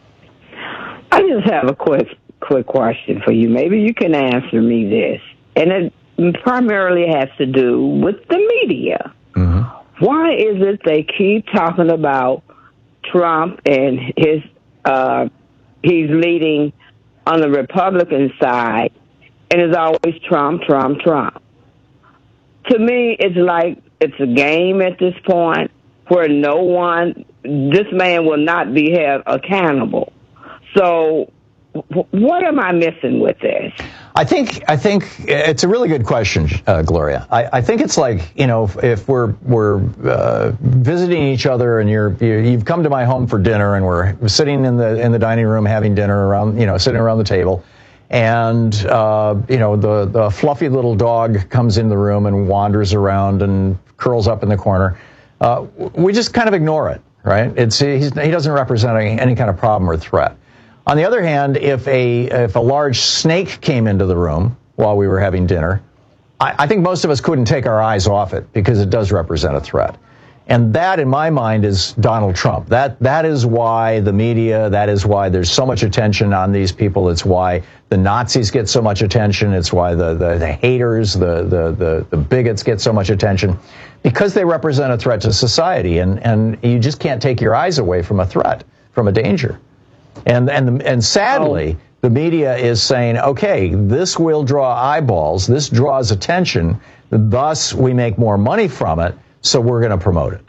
I just have a quick quick question for you. Maybe you can answer me this. And it primarily has to do with the media. Mm-hmm. Why is it they keep talking about Trump and his, uh, he's leading on the Republican side, and it's always Trump, Trump, Trump. To me, it's like it's a game at this point where no one, this man will not be held accountable. So what am I missing with this? I think I think it's a really good question, uh, Gloria. I, I think it's like, you know, if, if we're we're uh, visiting each other and you're you, you've come to my home for dinner and we're sitting in the in the dining room having dinner around, you know, sitting around the table, and uh, you know the the fluffy little dog comes in the room and wanders around and curls up in the corner. Uh, we just kind of ignore it. right? It's he's, he doesn't represent any, any kind of problem or threat. On the other hand, if a if a large snake came into the room while we were having dinner, I, I think most of us couldn't take our eyes off it because it does represent a threat. And that, in my mind, is Donald Trump. That that is why the media, that is why there's so much attention on these people. It's why the Nazis get so much attention. It's why the, the, the haters, the, the, the, the bigots get so much attention, because they represent a threat to society. And, and you just can't take your eyes away from a threat, from a danger. And, and, and sadly, oh. the media is saying, okay, this will draw eyeballs. This draws attention. Thus, we make more money from it. So we're going to promote it.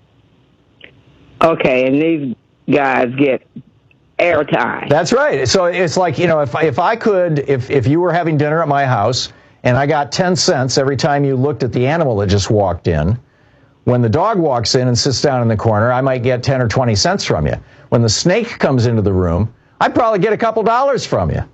Okay, and these guys get airtime. That's right. So it's like, you know, if if I could, if if you were having dinner at my house and I got ten cents every time you looked at the animal that just walked in, when the dog walks in and sits down in the corner, I might get ten or twenty cents from you. When the snake comes into the room, I'd probably get a couple dollars from you.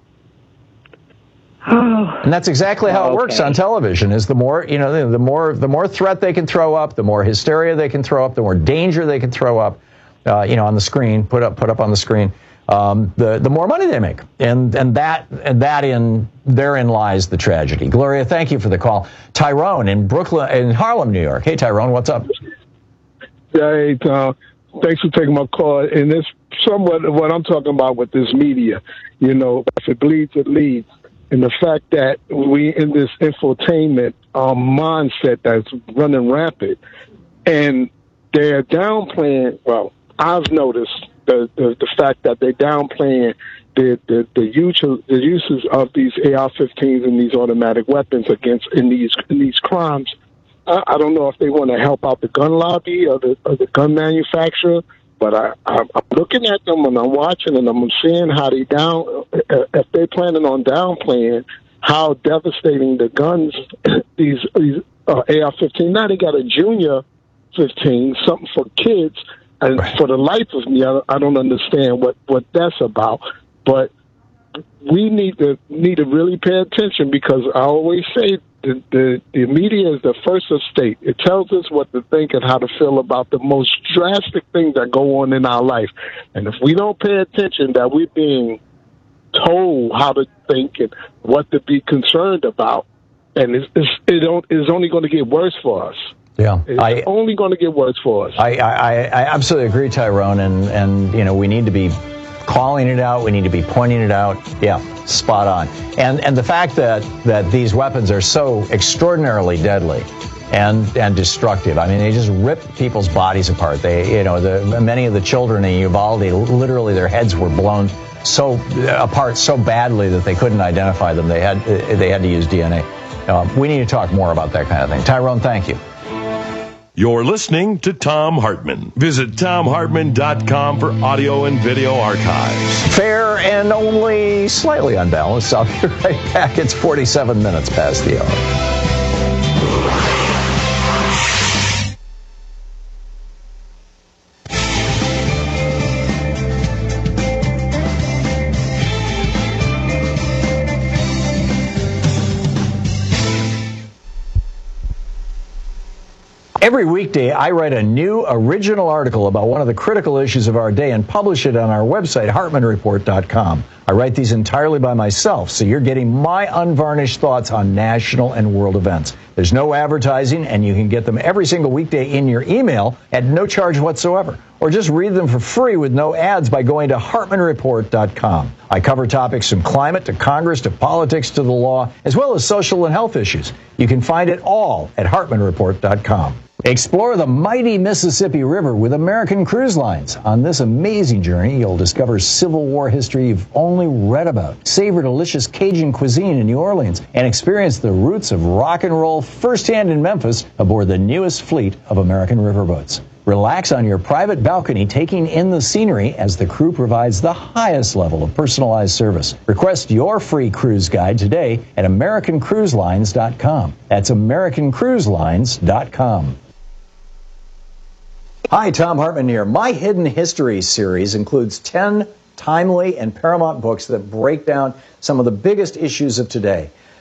And that's exactly how it works okay. on television. Is the more, you know, the more the more threat they can throw up, the more hysteria they can throw up, the more danger they can throw up, uh, you know, on the screen, put up put up on the screen, um, the the more money they make, and and that and that in therein lies the tragedy. Gloria, thank you for the call. Tyrone in Brooklyn, in Harlem, New York. Hey, Tyrone, what's up? Hey, Tom. Thanks for taking my call. And it's somewhat what I'm talking about with this media. You know, if it bleeds, it leads. And the fact that we in this infotainment um, mindset that's running rampant, and they're downplaying. Well, I've noticed the the, the fact that they're downplaying the the the, use, the uses of these A R fifteens and these automatic weapons against in these in these crimes. I, I don't know if they want to help out the gun lobby or the or the gun manufacturer. But I, I'm looking at them and I'm watching and I'm seeing how they down, if they're planning on downplaying how devastating the guns, these, these uh, A R fifteen, now they got a junior fifteen, something for kids. And right. for the life of me, I, I don't understand what, what that's about. But we need to need to really pay attention, because I always say the, the, the media is the first of state. It tells us what to think and how to feel about the most drastic things that go on in our life. And if we don't pay attention, that we're being told how to think and what to be concerned about, and it's, it's, it don't, it's only going to get worse for us. Yeah, it's I, only going to get worse for us. I, I, I absolutely agree, Tyrone, and, and you know we need to be calling it out. We need to be pointing it out. Yeah, spot on. And and the fact that that these weapons are so extraordinarily deadly and and destructive. I mean, they just rip people's bodies apart. They, you know, the many of the children in Uvalde, literally their heads were blown so apart so badly that they couldn't identify them. They had they had to use D N A. Uh, we need to talk more about that kind of thing. Tyrone, thank you. You're listening to Thom Hartmann. Visit Thom Hartmann dot com for audio and video archives. Fair and only slightly unbalanced. I'll be right back. It's forty-seven minutes past the hour. Every weekday, I write a new original article about one of the critical issues of our day and publish it on our website, Hartmann Report dot com. I write these entirely by myself, so you're getting my unvarnished thoughts on national and world events. There's no advertising, and you can get them every single weekday in your email at no charge whatsoever. Or just read them for free with no ads by going to Hartmann Report dot com. I cover topics from climate to Congress to politics to the law, as well as social and health issues. You can find it all at Hartmann Report dot com. Explore the mighty Mississippi River with American Cruise Lines. On this amazing journey, you'll discover Civil War history you've only read about, savor delicious Cajun cuisine in New Orleans, and experience the roots of rock and roll firsthand in Memphis aboard the newest fleet of American riverboats. Relax on your private balcony, taking in the scenery as the crew provides the highest level of personalized service. Request your free cruise guide today at American Cruise Lines dot com. That's American Cruise Lines dot com. Hi, Thom Hartmann here. My Hidden History series includes ten timely and paramount books that break down some of the biggest issues of today.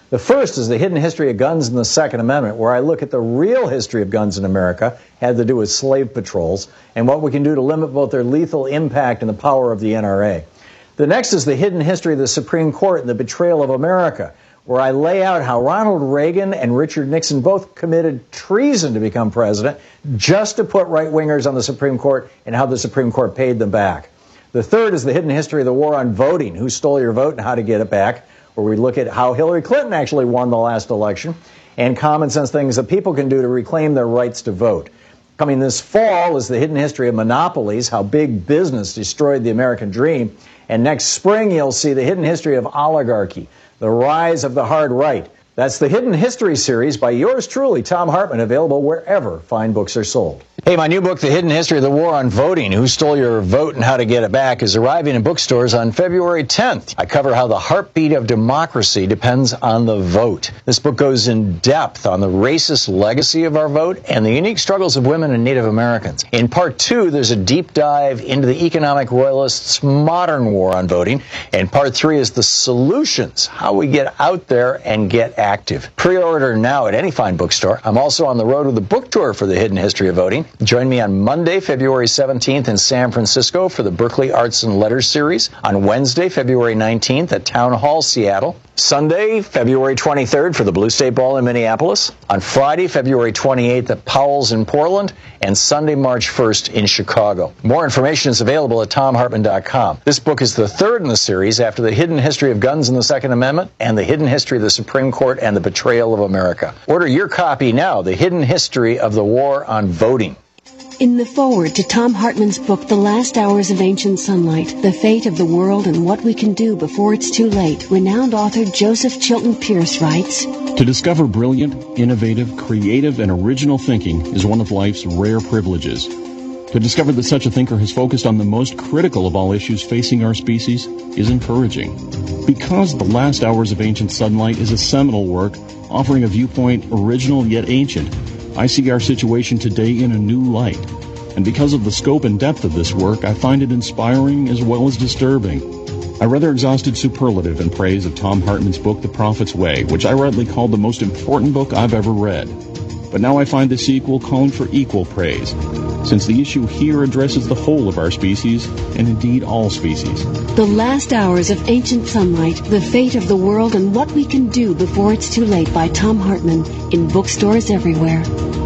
The first is The Hidden History of Guns and the Second Amendment, where I look at the real history of guns in America, had to do with slave patrols, and what we can do to limit both their lethal impact and the power of the N R A. The next is The Hidden History of the Supreme Court and the Betrayal of America, where I lay out how Ronald Reagan and Richard Nixon both committed treason to become president just to put right-wingers on the Supreme Court and how the Supreme Court paid them back. The third is The Hidden History of the War on Voting, who stole your vote and how to get it back, where we look at how Hillary Clinton actually won the last election and common sense things that people can do to reclaim their rights to vote. Coming this fall is The Hidden History of Monopolies, how big business destroyed the American dream. And next spring, you'll see The Hidden History of Oligarchy, the rise of the hard right. That's the Hidden History series by yours truly, Thom Hartmann, available wherever fine books are sold. Hey, my new book, The Hidden History of the War on Voting, Who Stole Your Vote and How to Get It Back, is arriving in bookstores on February tenth. I cover how the heartbeat of democracy depends on the vote. This book goes in depth on the racist legacy of our vote and the unique struggles of women and Native Americans. In part two, there's a deep dive into the economic royalists' modern war on voting. And part three is the solutions, how we get out there and get active. Pre-order now at any fine bookstore. I'm also on the road with a book tour for The Hidden History of Voting. Join me on Monday, February seventeenth in San Francisco for the Berkeley Arts and Letters series. On Wednesday, February nineteenth at Town Hall, Seattle. Sunday, February twenty-third for the Blue State Ball in Minneapolis. On Friday, February twenty-eighth at Powell's in Portland. And Sunday, March first in Chicago. More information is available at tom hartmann dot com. This book is the third in the series after The Hidden History of Guns and the Second Amendment and The Hidden History of the Supreme Court and the Betrayal of America. Order your copy now, The Hidden History of the War on Voting. In the foreword to Thom Hartmann's book, The Last Hours of Ancient Sunlight, The Fate of the World and What We Can Do Before It's Too Late, renowned author Joseph Chilton Pearce writes, To discover brilliant, innovative, creative, and original thinking is one of life's rare privileges. To discover that such a thinker has focused on the most critical of all issues facing our species is encouraging. Because The Last Hours of Ancient Sunlight is a seminal work offering a viewpoint original yet ancient, I see our situation today in a new light. And because of the scope and depth of this work, I find it inspiring as well as disturbing. I rather exhausted superlative in praise of Thom Hartmann's book, The Prophet's Way, which I rightly called the most important book I've ever read. But now I find the sequel calling for equal praise, since the issue here addresses the whole of our species, and indeed all species. The Last Hours of Ancient Sunlight, The Fate of the World and What We Can Do Before It's Too Late by Thom Hartmann, in bookstores everywhere.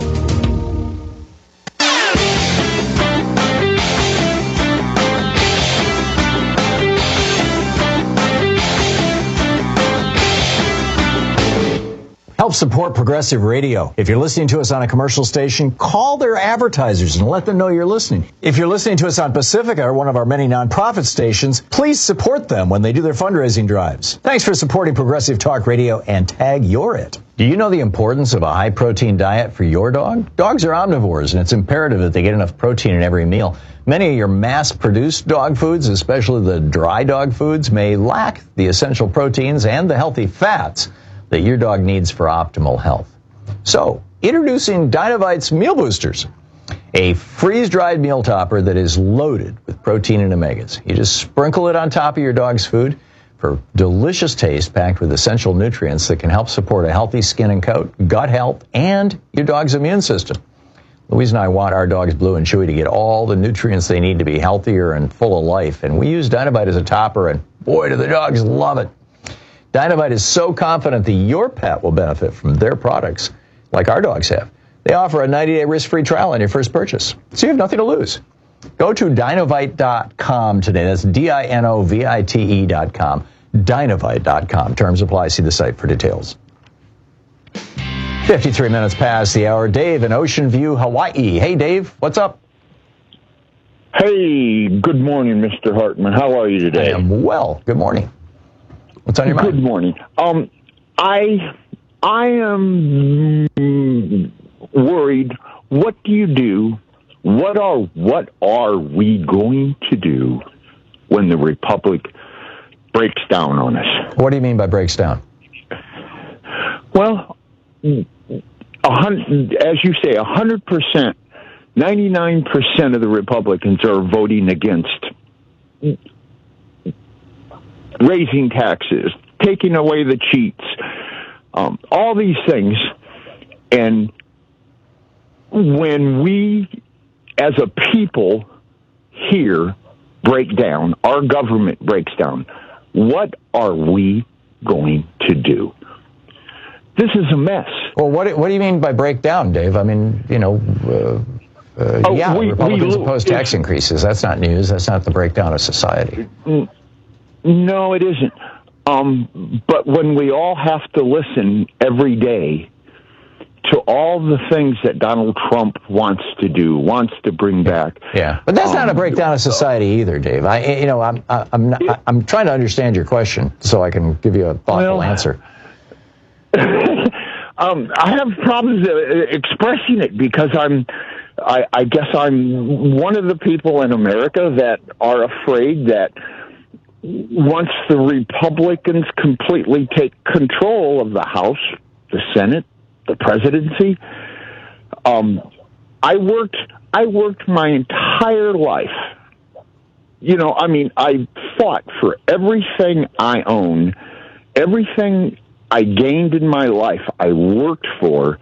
Help support Progressive Radio. If you're listening to us on a commercial station, call their advertisers and let them know you're listening. If you're listening to us on Pacifica, or one of our many nonprofit stations, please support them when they do their fundraising drives. Thanks for supporting Progressive Talk Radio and tag You're It. Do you know the importance of a high-protein diet for your dog? Dogs are omnivores, and it's imperative that they get enough protein in every meal. Many of your mass-produced dog foods, especially the dry dog foods, may lack the essential proteins and the healthy fats that your dog needs for optimal health. So, introducing Dinovite's Meal Boosters, a freeze-dried meal topper that is loaded with protein and omegas. You just sprinkle it on top of your dog's food for delicious taste packed with essential nutrients that can help support a healthy skin and coat, gut health, and your dog's immune system. Louise and I want our dogs Blue and Chewy to get all the nutrients they need to be healthier and full of life, and we use Dinovite as a topper, and boy, do the dogs love it. Dinovite is so confident that your pet will benefit from their products, like our dogs have. They offer a ninety-day risk-free trial on your first purchase, so you have nothing to lose. Go to dinovite dot com today. That's D I N O V I T E dot com. dinovite dot com. Terms apply. See the site for details. fifty-three minutes past the hour. Dave in Ocean View, Hawaii. Hey, Dave, what's up? Hey, good morning, Mister Hartmann. How are you today? I am well. Good morning. What's on your mind? Good morning. Um, I I am worried. What do you do? What are what are we going to do when the Republic breaks down on us? What do you mean by breaks down? Well, a hundred, as you say, a hundred percent, ninety-nine percent of the Republicans are voting against raising taxes, taking away the cheats, um, all these things. And when we, as a people here, break down, our government breaks down, what are we going to do? This is a mess. Well, what what do you mean by break down, Dave? I mean, you know, uh, uh, oh, yeah, we, Republicans we, oppose tax increases. That's not news. That's not the breakdown of society. No, it isn't. Um, but when we all have to listen every day to all the things that Donald Trump wants to do, wants to bring back. Yeah, but that's um, not a breakdown of society either, Dave. I, you know, I'm, I'm, not, I'm trying to understand your question so I can give you a thoughtful well, answer. um, I have problems uh, expressing it because I'm, I, I guess I'm one of the people in America that are afraid that once the Republicans completely take control of the House, the Senate, the presidency, um, I worked, I worked my entire life. You know, I mean, I fought for everything I own, everything I gained in my life, I worked for,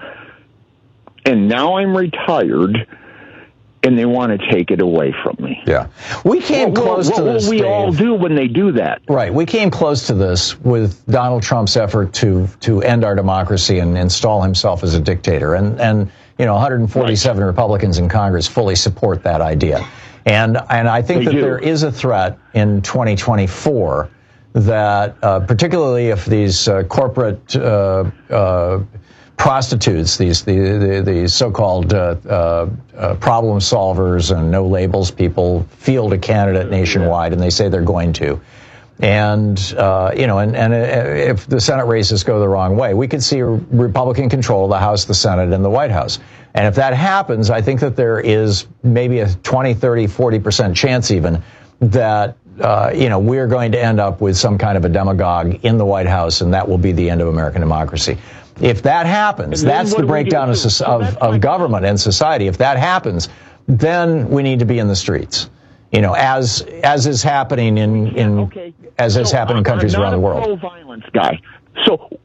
and now I'm retired, and they want to take it away from me. Yeah. We came what, close what, to what this, What will we Dave. all do when they do that? Right. We came close to this with Donald Trump's effort to to end our democracy and install himself as a dictator. And, and you know, one hundred forty-seven right. Republicans in Congress fully support that idea. And, and I think they that do. there is a threat in twenty twenty-four that, uh, particularly if these uh, corporate uh, uh, prostitutes, these the the, the so-called uh, uh, uh, problem solvers and no labels people field a candidate nationwide, and they say they're going to. And, uh, you know, and, and if the Senate races go the wrong way, we could see Republican control of the House, the Senate, and the White House. And if that happens, I think that there is maybe a twenty, thirty, forty percent chance even that, uh, you know, we're going to end up with some kind of a demagogue in the White House, and that will be the end of American democracy. If that happens, that's the breakdown of, of, of government and society. If that happens, then we need to be in the streets. You know, as as is happening in in okay. as is so happening in countries I'm not around the a world. Pro-violence guy. So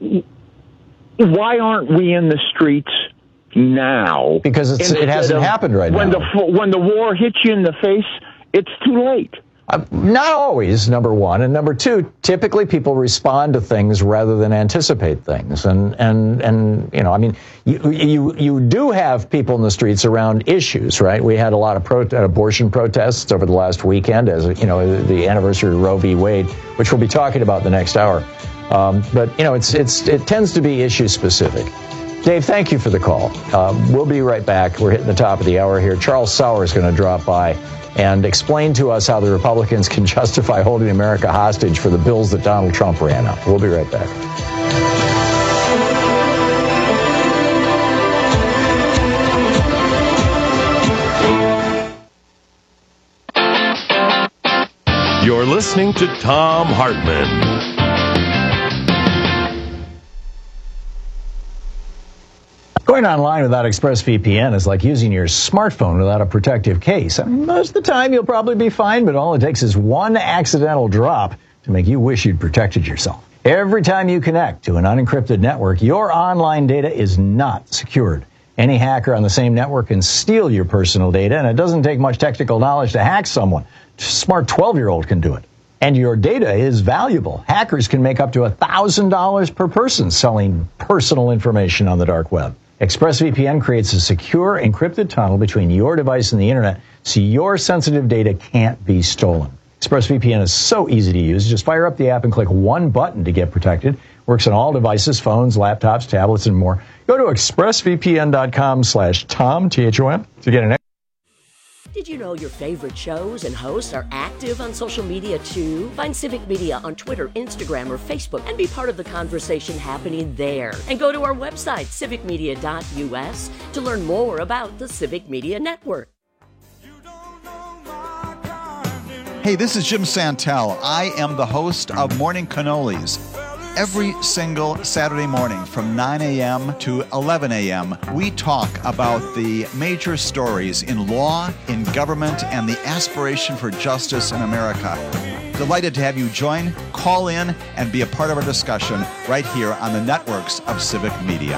why aren't we in the streets now? Because it's, it hasn't happened right when now. When the when the war hits you in the face, it's too late. Uh, not always, number one. And number two, typically people respond to things rather than anticipate things. And, and, and you know, I mean, you, you, you do have people in the streets around issues, right? We had a lot of pro- abortion protests over the last weekend as, you know, the anniversary of Roe v. Wade, which we'll be talking about the next hour. Um, but, you know, it's, it's, it tends to be issue specific. Dave, thank you for the call. Uh, we'll be right back. We're hitting the top of the hour here. Charles Sauer is going to drop by and explain to us how the Republicans can justify holding America hostage for the bills that Donald Trump ran up. We'll be right back. You're listening to Thom Hartmann. Going online without ExpressVPN is like using your smartphone without a protective case. I mean, most of the time you'll probably be fine, but all it takes is one accidental drop to make you wish you'd protected yourself. Every time you connect to an unencrypted network, your online data is not secured. Any hacker on the same network can steal your personal data, and it doesn't take much technical knowledge to hack someone. A smart twelve-year-old can do it. And your data is valuable. Hackers can make up to one thousand dollars per person selling personal information on the dark web. ExpressVPN creates a secure, encrypted tunnel between your device and the internet so your sensitive data can't be stolen. ExpressVPN is so easy to use. Just fire up the app and click one button to get protected. Works on all devices, phones, laptops, tablets, and more. Go to expressvpn.com slash Tom, T H O M, to get an Did you know your favorite shows and hosts are active on social media too? Find Civic Media on Twitter, Instagram, or Facebook and be part of the conversation happening there. And go to our website, civic media dot U S, to learn more about the Civic Media Network. Hey, this is Jim Santel. I am the host of Morning Cannolis. Every single Saturday morning from nine a.m. to eleven a.m., we talk about the major stories in law, in government, and the aspiration for justice in America. Delighted to have you join, call in, and be a part of our discussion right here on the networks of Civic Media.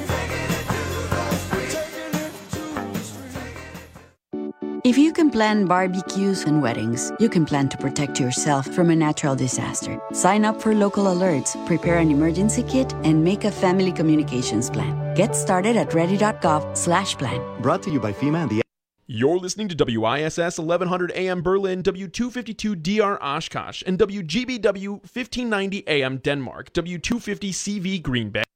If you can plan barbecues and weddings, you can plan to protect yourself from a natural disaster. Sign up for local alerts, prepare an emergency kit, and make a family communications plan. Get started at ready.gov slash plan. Brought to you by FEMA and the... You're listening to W I S S eleven hundred A M Berlin, W two fifty-two D R Oshkosh, and W G B W fifteen ninety A M Denmark, W two fifty C V Green Bay.